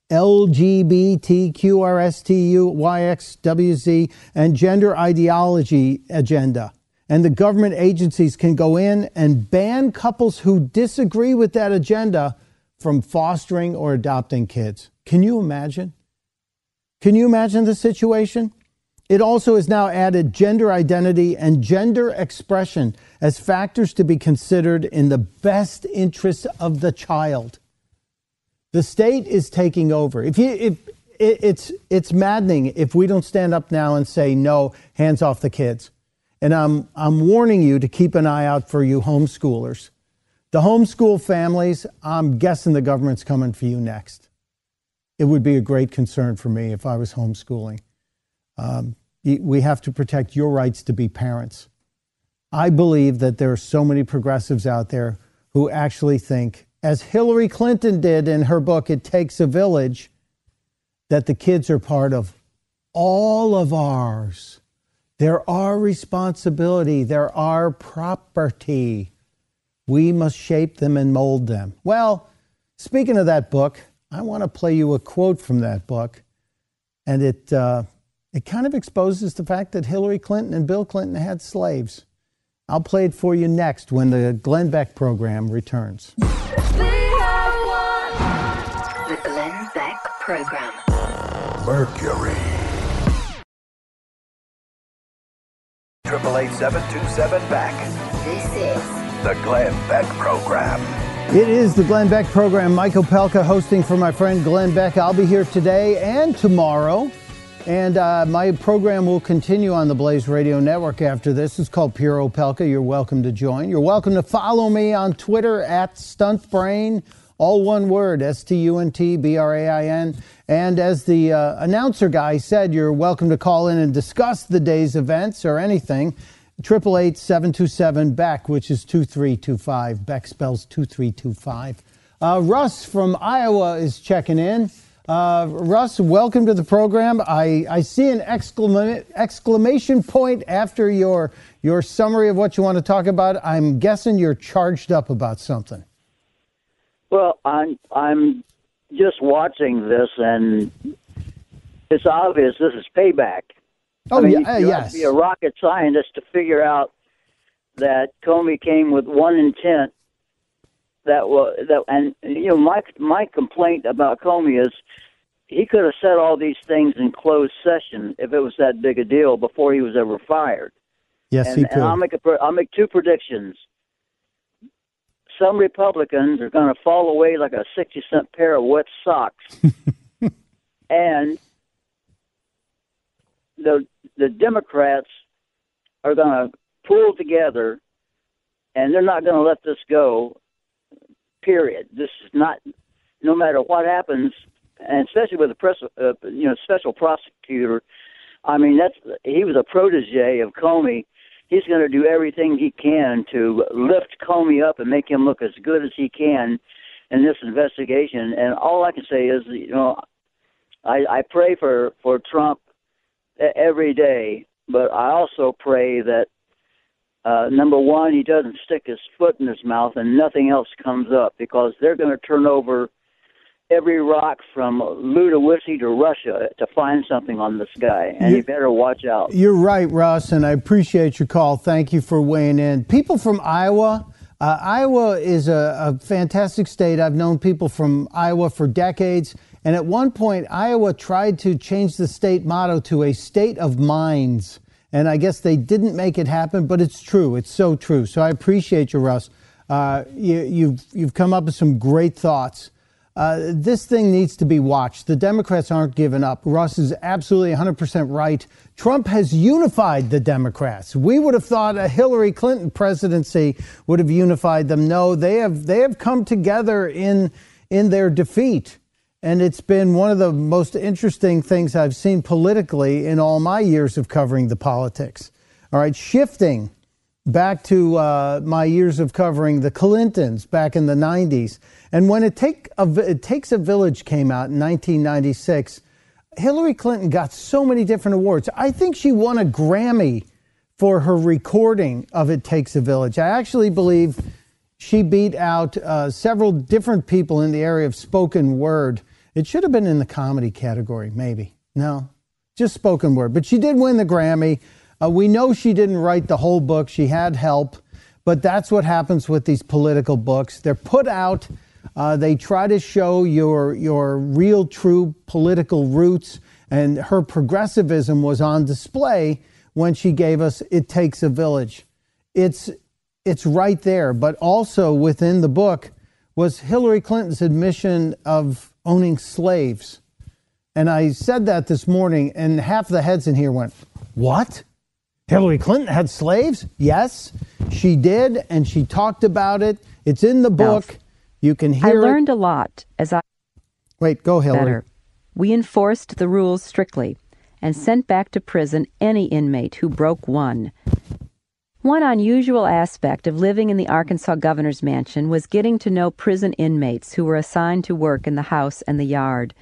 LGBTQRSTUYXWZ and gender ideology agenda. And the government agencies can go in and ban couples who disagree with that agenda from fostering or adopting kids. Can you imagine? Can you imagine the situation? It also has now added gender identity and gender expression as factors to be considered in the best interest of the child. The state is taking over. It's maddening if we don't stand up now and say, no, hands off the kids. And I'm warning you to keep an eye out for you homeschoolers. The homeschool families, I'm guessing the government's coming for you next. It would be a great concern for me if I was homeschooling. We have to protect your rights to be parents. I believe that there are so many progressives out there who actually think, as Hillary Clinton did in her book, It Takes a Village, that the kids are part of all of ours. They're our responsibility. They're our property. We must shape them and mold them. Well, speaking of that book, I want to play you a quote from that book. And it kind of exposes the fact that Hillary Clinton and Bill Clinton had slaves. I'll play it for you next when the Glenn Beck program returns. The Glenn Beck program. Mercury. 888-727-BECK. This is the Glenn Beck program. It is the Glenn Beck program. Michael Pelka hosting for my friend Glenn Beck. I'll be here today and tomorrow. And my program will continue on the Blaze Radio Network after this. It's called Pure Opelka. You're welcome to join. You're welcome to follow me on Twitter at StuntBrain. All one word, StuntBrain. And as the announcer guy said, you're welcome to call in and discuss the day's events or anything. 888-727-BECK, which is 2325. Beck spells 2325. Russ from Iowa is checking in. Russ, welcome to the program. I see an exclamation point after your summary of what you want to talk about. I'm guessing you're charged up about something. Well, I'm just watching this, and it's obvious this is payback. Oh, I mean, yeah, you yes. have to be a rocket scientist to figure out that Comey came with one intent. And you know, my complaint about Comey is he could have said all these things in closed session if it was that big a deal before he was ever fired. Yes, he could. And I'll make two predictions. Some Republicans are going to fall away like a 60-cent pair of wet socks, and the Democrats are going to pull together, and they're not going to let this go. Period. This is not, no matter what happens, and especially with the special prosecutor. I mean, he was a protege of Comey. He's going to do everything he can to lift Comey up and make him look as good as he can in this investigation. And all I can say is, I pray for Trump every day, but I also pray that number one, he doesn't stick his foot in his mouth and nothing else comes up, because they're going to turn over every rock from Ludowici to Russia to find something on this guy, and you better watch out. You're right, Russ, and I appreciate your call. Thank you for weighing in. People from Iowa, Iowa is a fantastic state. I've known people from Iowa for decades, and at one point, Iowa tried to change the state motto to a state of minds. And I guess they didn't make it happen, but it's true. It's so true. So I appreciate you, Russ. You've come up with some great thoughts. This thing needs to be watched. The Democrats aren't giving up. Russ is absolutely 100% right. Trump has unified the Democrats. We would have thought a Hillary Clinton presidency would have unified them. No, they have come together in their defeat. And it's been one of the most interesting things I've seen politically in all my years of covering the politics. All right, shifting back to my years of covering the Clintons back in the 90s. And when It Takes a Village came out in 1996, Hillary Clinton got so many different awards. I think she won a Grammy for her recording of It Takes a Village. I actually believe she beat out several different people in the area of spoken word. It should have been in the comedy category, maybe. No, just spoken word. But she did win the Grammy. We know she didn't write the whole book. She had help. But that's what happens with these political books. They're put out. They try to show your real, true political roots. And her progressivism was on display when she gave us It Takes a Village. It's right there. But also within the book was Hillary Clinton's admission of owning slaves. And I said that this morning, and half the heads in here went, what? Hillary Clinton had slaves? Yes, she did, and she talked about it. It's in the book. You can hear it. I learned a lot as I... Wait, go, Hillary. Better. We enforced the rules strictly and sent back to prison any inmate who broke one. One unusual aspect of living in the Arkansas governor's mansion was getting to know prison inmates who were assigned to work in the house and the yard.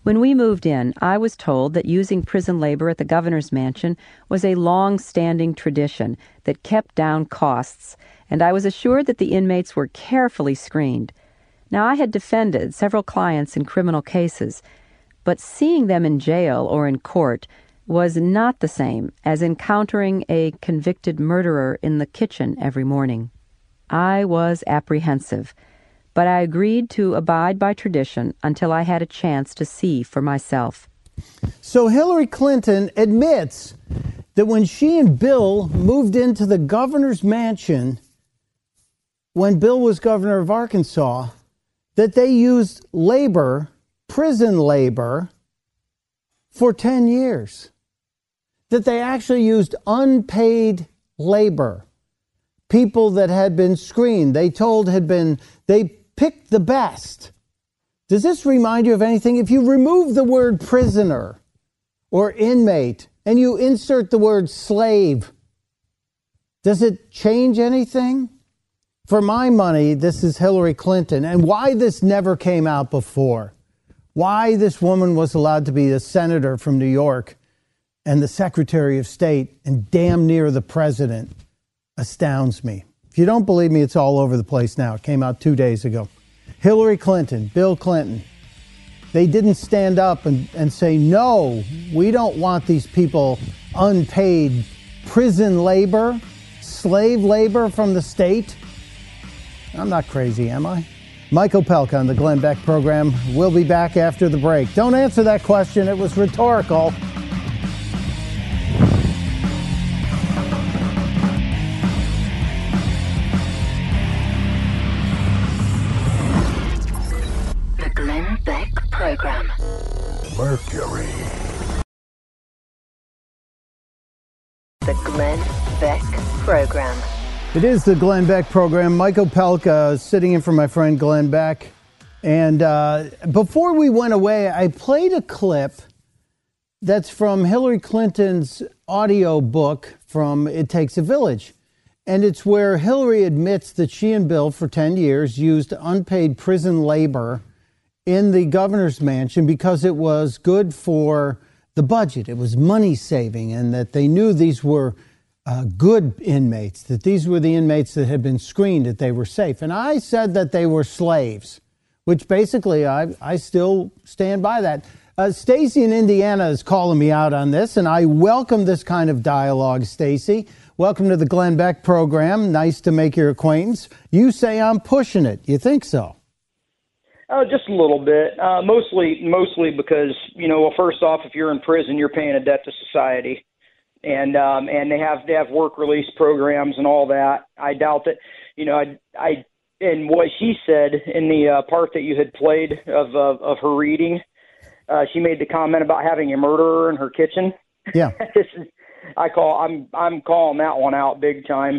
When we moved in, I was told that using prison labor at the governor's mansion was a long-standing tradition that kept down costs, and I was assured that the inmates were carefully screened. Now, I had defended several clients in criminal cases, but seeing them in jail or in court was not the same as encountering a convicted murderer in the kitchen every morning. I was apprehensive, but I agreed to abide by tradition until I had a chance to see for myself. So Hillary Clinton admits that when she and Bill moved into the governor's mansion, when Bill was governor of Arkansas, that they used labor, prison labor, for 10 years. That they actually used unpaid labor. People that had been screened, they picked the best. Does this remind you of anything? If you remove the word prisoner or inmate and you insert the word slave, does it change anything? For my money, this is Hillary Clinton. And why this never came out before, why this woman was allowed to be a senator from New York and the Secretary of State and damn near the president, astounds me. If you don't believe me, it's all over the place now. It came out 2 days ago. Hillary Clinton, Bill Clinton, they didn't stand up and say, no, we don't want these people unpaid prison labor, slave labor from the state. I'm not crazy, am I? Mike Opelka on the Glenn Beck program. We'll be back after the break. Don't answer that question. It was rhetorical. Program. Mercury. The Glenn Beck Program. It is the Glenn Beck program. Mike Opelka sitting in for my friend Glenn Beck. And before we went away, I played a clip that's from Hillary Clinton's audio book from It Takes a Village. And it's where Hillary admits that she and Bill for 10 years used unpaid prison labor in the governor's mansion because it was good for the budget. It was money saving, and that they knew these were good inmates, that these were the inmates that had been screened, that they were safe. And I said that they were slaves, which basically I still stand by that. Stacy in Indiana is calling me out on this, and I welcome this kind of dialogue, Stacy. Welcome to the Glenn Beck program. Nice to make your acquaintance. You say I'm pushing it. You think so? Just a little bit. Mostly because, well, first off, if you're in prison, you're paying a debt to society, and they have work release programs and all that. I doubt that, and what she said in the part that you had played of her reading, she made the comment about having a murderer in her kitchen. Yeah. I'm calling that one out big time.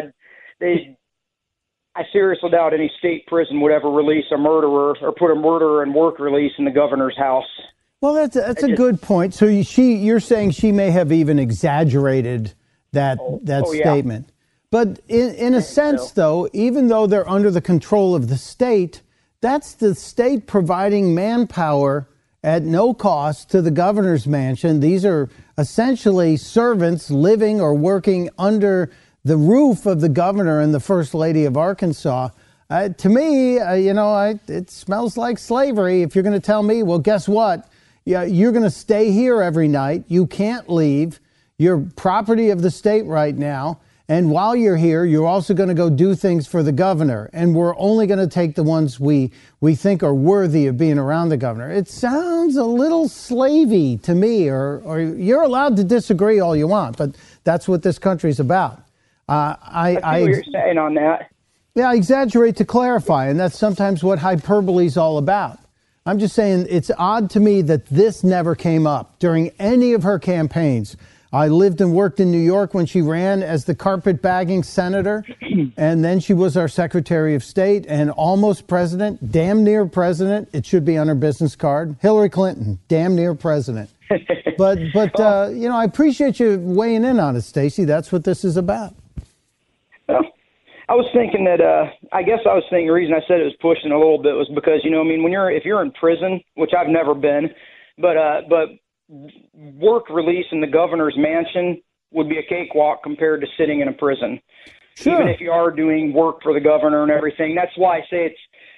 I seriously doubt any state prison would ever release a murderer or put a murderer in work release in the governor's house. Well, that's a good point. So you're saying she may have even exaggerated that statement. Yeah. But in a sense, though, even though they're under the control of the state, that's the state providing manpower at no cost to the governor's mansion. These are essentially servants living or working under the roof of the governor and the first lady of Arkansas. To me, it smells like slavery. If you're going to tell me, well, guess what? Yeah, you're going to stay here every night. You can't leave. You're property of the state right now. And while you're here, you're also going to go do things for the governor. And we're only going to take the ones we think are worthy of being around the governor. It sounds a little slavey to me, or you're allowed to disagree all you want, but that's what this country's about. I see what you're saying on that. Yeah, I exaggerate to clarify, and that's sometimes what hyperbole is all about. I'm just saying it's odd to me that this never came up during any of her campaigns. I lived and worked in New York when she ran as the carpetbagging senator, and then she was our Secretary of State and almost president, damn near president. It should be on her business card. Hillary Clinton, damn near president. But I appreciate you weighing in on it, Stacey. That's what this is about. Well, I was thinking that the reason I said it was pushing a little bit was because, you know, I mean, if you're in prison, which I've never been, but work release in the governor's mansion would be a cakewalk compared to sitting in a prison. Sure. Even if you are doing work for the governor and everything. That's why I say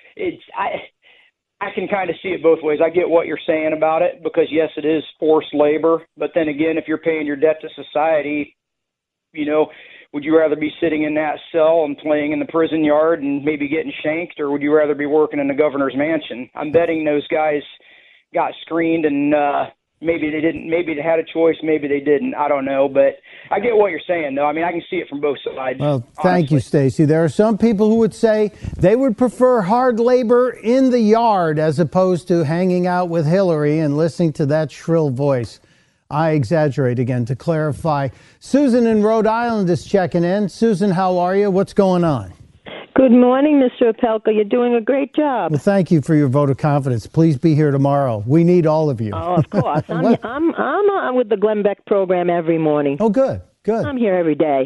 I can kind of see it both ways. I get what you're saying about it because, yes, it is forced labor. But then again, if you're paying your debt to society, you know, would you rather be sitting in that cell and playing in the prison yard and maybe getting shanked, or would you rather be working in the governor's mansion? I'm betting those guys got screened and maybe they didn't. Maybe they had a choice. Maybe they didn't. I don't know. But I get what you're saying, though. I mean, I can see it from both sides. Well, thank you, Stacey. There are some people who would say they would prefer hard labor in the yard as opposed to hanging out with Hillary and listening to that shrill voice. I exaggerate again to clarify. Susan in Rhode Island is checking in. Susan, how are you? What's going on? Good morning, Mr. Opelka. You're doing a great job. Well, thank you for your vote of confidence. Please be here tomorrow. We need all of you. Oh, of course. I'm with the Glenn Beck program every morning. Oh, good. I'm here every day.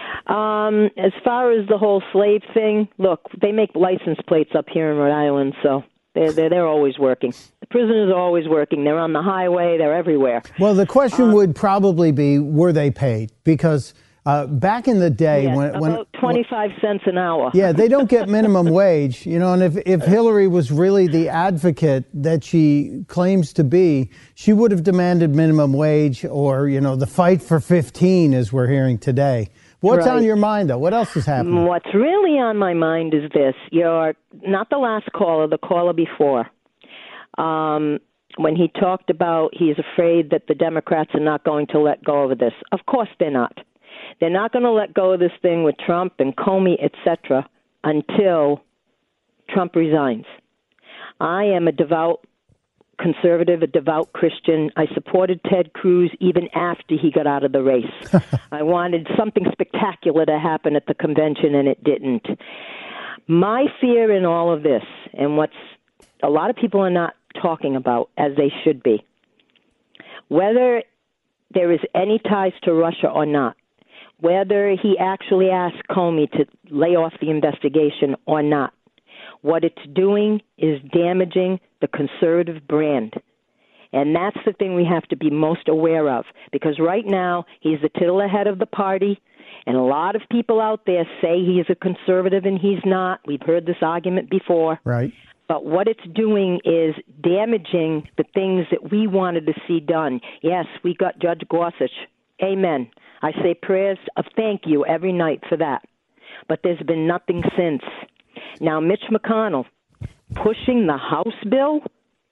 As far as the whole slave thing, look, they make license plates up here in Rhode Island, so they're always working. The prisoners are always working. They're on the highway. They're everywhere. Well, the question would probably be, were they paid? Because back in the day, when about 25 cents an hour. Yeah, they don't get minimum wage, you know. And if Hillary was really the advocate that she claims to be, she would have demanded minimum wage, or, you know, the fight for 15, as we're hearing today. What's on your mind, though? What else is happening? What's really on my mind is this. You're not the last caller, the caller before. When he talked about he's afraid that the Democrats are not going to let go of this. Of course they're not. They're not going to let go of this thing with Trump and Comey, etc., until Trump resigns. I am a devout conservative, a devout Christian. I supported Ted Cruz even after he got out of the race. I wanted something spectacular to happen at the convention, and it didn't. My fear in all of this, and what's a lot of people are not talking about, as they should be, whether there is any ties to Russia or not, whether he actually asked Comey to lay off the investigation or not, what it's doing is damaging the conservative brand. And that's the thing we have to be most aware of, because right now he's the titular head of the party, and a lot of people out there say he's a conservative and he's not. We've heard this argument before. Right. But what it's doing is damaging the things that we wanted to see done. Yes, we got Judge Gorsuch. Amen. I say prayers of thank you every night for that. But there's been nothing since. Now, Mitch McConnell pushing the House bill,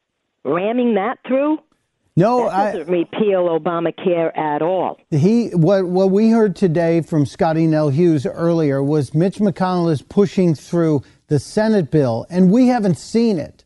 ramming that through. No, that doesn't repeal Obamacare at all. What we heard today from Scotty Nell Hughes earlier was Mitch McConnell is pushing through the Senate bill, and we haven't seen it.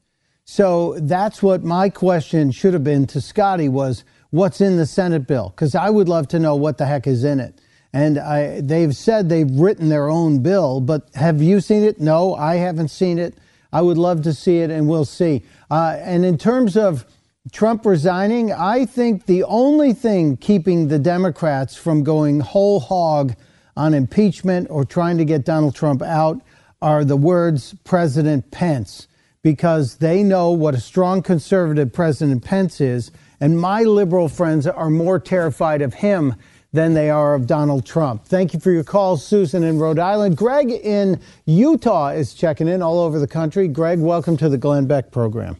So that's what my question should have been to Scotty was, what's in the Senate bill? Because I would love to know what the heck is in it. And they've said they've written their own bill, but have you seen it? No, I haven't seen it. I would love to see it, and we'll see. And in terms of Trump resigning, I think the only thing keeping the Democrats from going whole hog on impeachment or trying to get Donald Trump out are the words President Pence, because they know what a strong conservative President Pence is, and my liberal friends are more terrified of him than they are of Donald Trump. Thank you for your call, Susan in Rhode Island. Greg in Utah is checking in all over the country. Greg, welcome to the Glenn Beck program.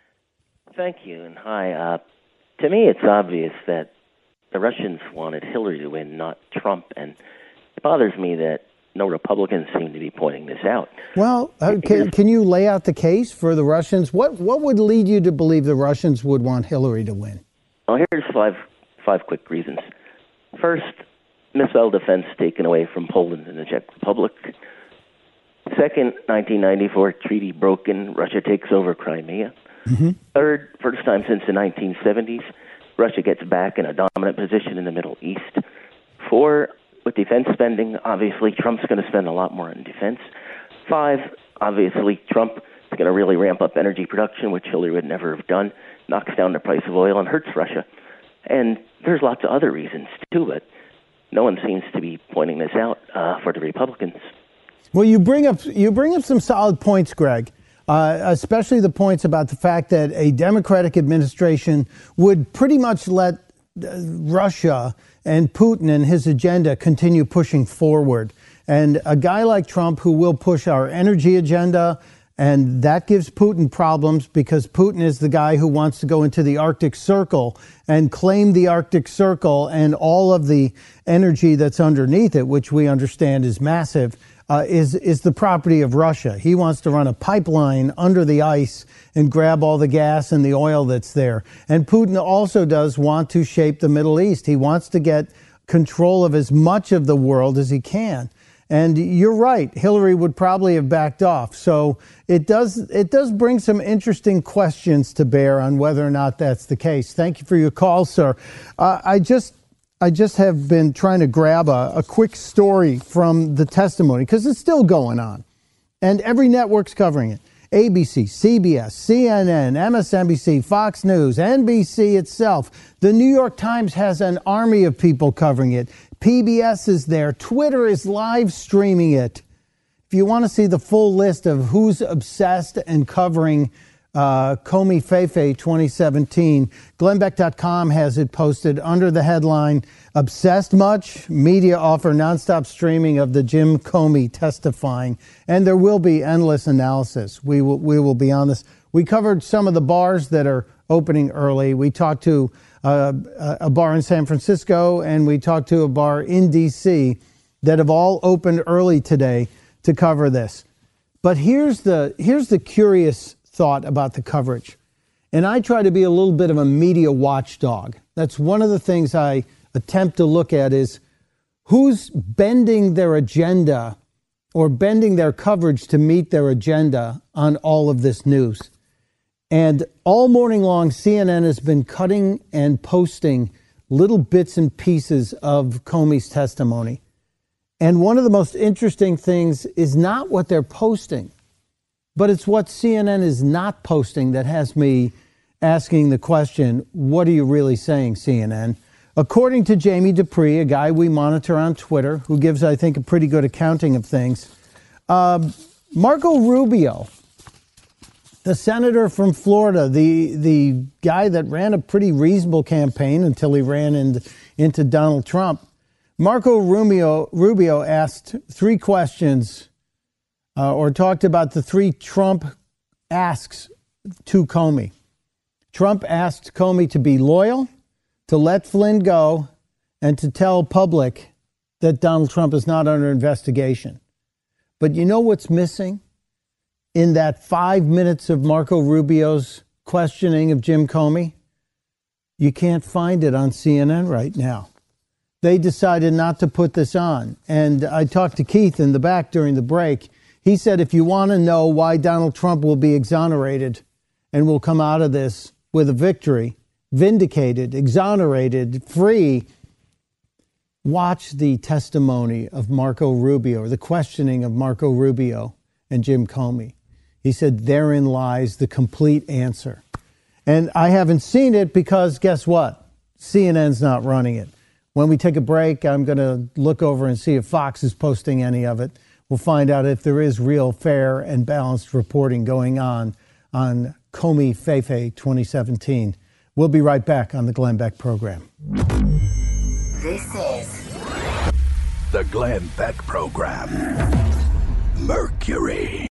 Thank you, and hi. To me, it's obvious that the Russians wanted Hillary to win, not Trump, and it bothers me that no Republicans seem to be pointing this out. Well, can you lay out the case for the Russians? What would lead you to believe the Russians would want Hillary to win? Well, here's five quick reasons. First, missile defense taken away from Poland and the Czech Republic. Second, 1994 treaty broken, Russia takes over Crimea. Mm-hmm. Third, first time since the 1970s, Russia gets back in a dominant position in the Middle East. Four, with defense spending, obviously Trump's going to spend a lot more on defense. Five, obviously Trump is going to really ramp up energy production, which Hillary would never have done, knocks down the price of oil and hurts Russia. And there's lots of other reasons, too, but no one seems to be pointing this out for the Republicans. Well, you bring up some solid points, Greg, especially the points about the fact that a Democratic administration would pretty much let Russia and Putin and his agenda continue pushing forward. And a guy like Trump who will push our energy agenda, and that gives Putin problems because Putin is the guy who wants to go into the Arctic Circle and claim the Arctic Circle and all of the energy that's underneath it, which we understand is massive, is the property of Russia. He wants to run a pipeline under the ice and grab all the gas and the oil that's there. And Putin also does want to shape the Middle East. He wants to get control of as much of the world as he can. And you're right, Hillary would probably have backed off. So it does bring some interesting questions to bear on whether or not that's the case. Thank you for your call, sir. I just have been trying to grab a quick story from the testimony because it's still going on. And every network's covering it. ABC, CBS, CNN, MSNBC, Fox News, NBC itself. The New York Times has an army of people covering it. PBS is there. Twitter is live streaming it. If you want to see the full list of who's obsessed and covering Comey Fefe 2017, GlennBeck.com has it posted under the headline, Obsessed Much? Media offer nonstop streaming of the Jim Comey testifying. And there will be endless analysis. We will be on this. We covered some of the bars that are opening early. We talked to a bar in San Francisco, and we talked to a bar in D.C. that have all opened early today to cover this. But here's the curious thought about the coverage. And I try to be a little bit of a media watchdog. That's one of the things I attempt to look at is who's bending their agenda or bending their coverage to meet their agenda on all of this news. And all morning long, CNN has been cutting and posting little bits and pieces of Comey's testimony. And one of the most interesting things is not what they're posting, but it's what CNN is not posting that has me asking the question, what are you really saying, CNN? According to Jamie Dupree, a guy we monitor on Twitter, who gives, I think, a pretty good accounting of things, Marco Rubio, the senator from Florida, the guy that ran a pretty reasonable campaign until he ran into Donald Trump, Marco Rubio asked three questions or talked about the three Trump asks to Comey. Trump asked Comey to be loyal, to let Flynn go, and to tell public that Donald Trump is not under investigation. But you know what's missing? In that 5 minutes of Marco Rubio's questioning of Jim Comey, you can't find it on CNN right now. They decided not to put this on. And I talked to Keith in the back during the break. He said, if you want to know why Donald Trump will be exonerated and will come out of this with a victory, vindicated, exonerated, free, watch the testimony of Marco Rubio, or the questioning of Marco Rubio and Jim Comey. He said, therein lies the complete answer. And I haven't seen it because guess what? CNN's not running it. When we take a break, I'm going to look over and see if Fox is posting any of it. We'll find out if there is real, fair, and balanced reporting going on Comey Fefe 2017. We'll be right back on the Glenn Beck program. This is the Glenn Beck program. Mercury.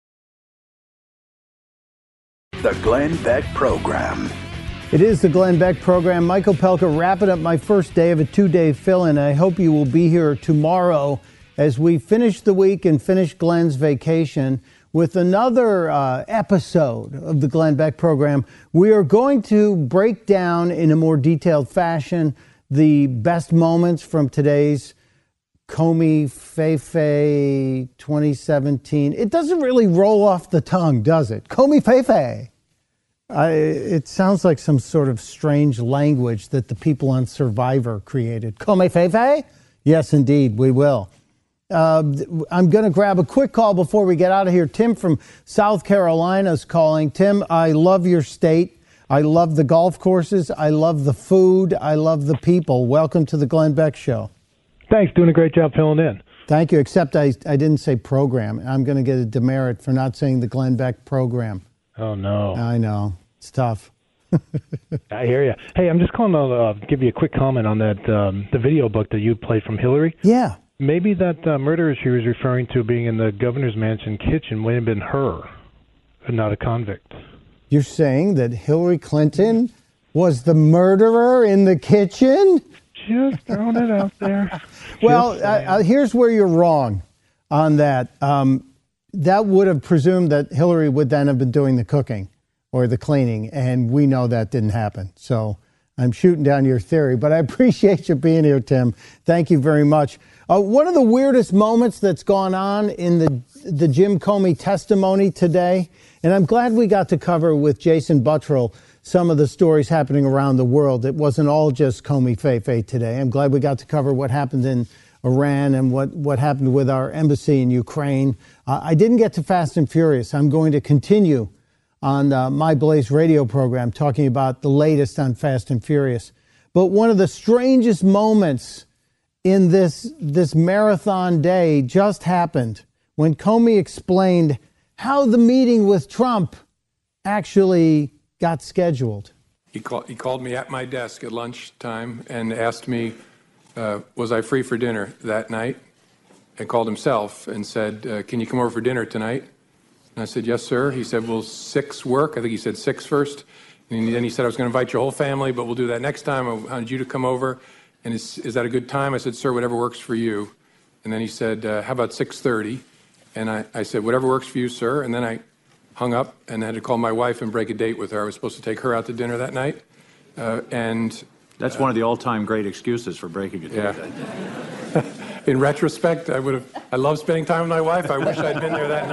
The Glenn Beck program. It is the Glenn Beck program. Michael Pelka wrapping up my first day of a 2-day fill-in. I hope you will be here tomorrow as we finish the week and finish Glenn's vacation with another episode of the Glenn Beck program. We are going to break down in a more detailed fashion the best moments from today's Comey Fefe 2017. It doesn't really roll off the tongue, does it? Comey Fefe. It sounds like some sort of strange language that the people on Survivor created. Comey Fefe? Yes, indeed, we will. I'm going to grab a quick call before we get out of here. Tim from South Carolina is calling. Tim, I love your state. I love the golf courses. I love the food. I love the people. Welcome to the Glenn Beck Show. Thanks. Doing a great job filling in. Thank you, except I didn't say program. I'm going to get a demerit for not saying the Glenn Beck program. Oh, no. I know. It's tough. I hear you. Hey, I'm just calling to give you a quick comment on that, the video book that you played from Hillary. Yeah. Maybe that murderer she was referring to being in the governor's mansion kitchen might have been her, and not a convict. You're saying that Hillary Clinton was the murderer in the kitchen? Just throwing it out there. Well, here's where you're wrong on that. That would have presumed that Hillary would then have been doing the cooking or the cleaning, and we know that didn't happen. So I'm shooting down your theory, but I appreciate you being here, Tim. Thank you very much. One of the weirdest moments that's gone on in the Jim Comey testimony today, and I'm glad we got to cover with Jason Buttrill some of the stories happening around the world. It wasn't all just Comey Feifei today. I'm glad we got to cover what happened in Iran and what happened with our embassy in Ukraine. I didn't get to Fast and Furious. I'm going to continue on my Blaze radio program talking about the latest on Fast and Furious. But one of the strangest moments in this marathon day just happened when Comey explained how the meeting with Trump actually got scheduled. He called me at my desk at lunchtime and asked me, was I free for dinner that night? And called himself and said, can you come over for dinner tonight? And I said, yes, sir. He said, will 6 work? I think he said 6 first. And then he said, I was going to invite your whole family, but we'll do that next time. I wanted you to come over. And is that a good time? I said, sir, whatever works for you. And then he said, how about 6:30? And I said, whatever works for you, sir. And then I hung up and had to call my wife and break a date with her. I was supposed to take her out to dinner that night. And that's one of the all-time great excuses for breaking a date. Yeah. In retrospect, I love spending time with my wife. I wish I'd been there that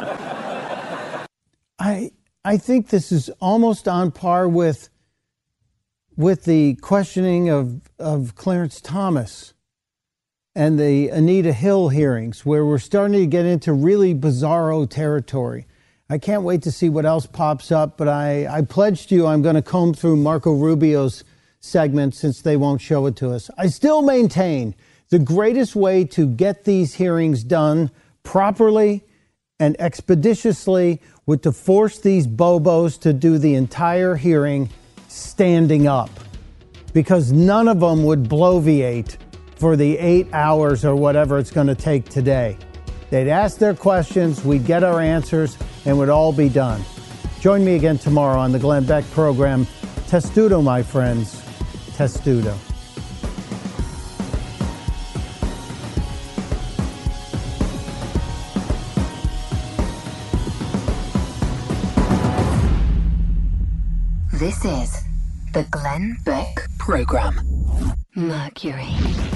night. I think this is almost on par with the questioning of Clarence Thomas and the Anita Hill hearings, where we're starting to get into really bizarro territory. I can't wait to see what else pops up, but I pledged you I'm going to comb through Marco Rubio's segment since they won't show it to us. I still maintain the greatest way to get these hearings done properly and expeditiously would to force these bobos to do the entire hearing standing up, because none of them would bloviate for the 8 hours or whatever it's going to take today. They'd ask their questions, we'd get our answers, and would all be done. Join me again tomorrow on the Glenn Beck program. Testudo, my friends. Testudo. This is the Glenn Beck program. Mercury.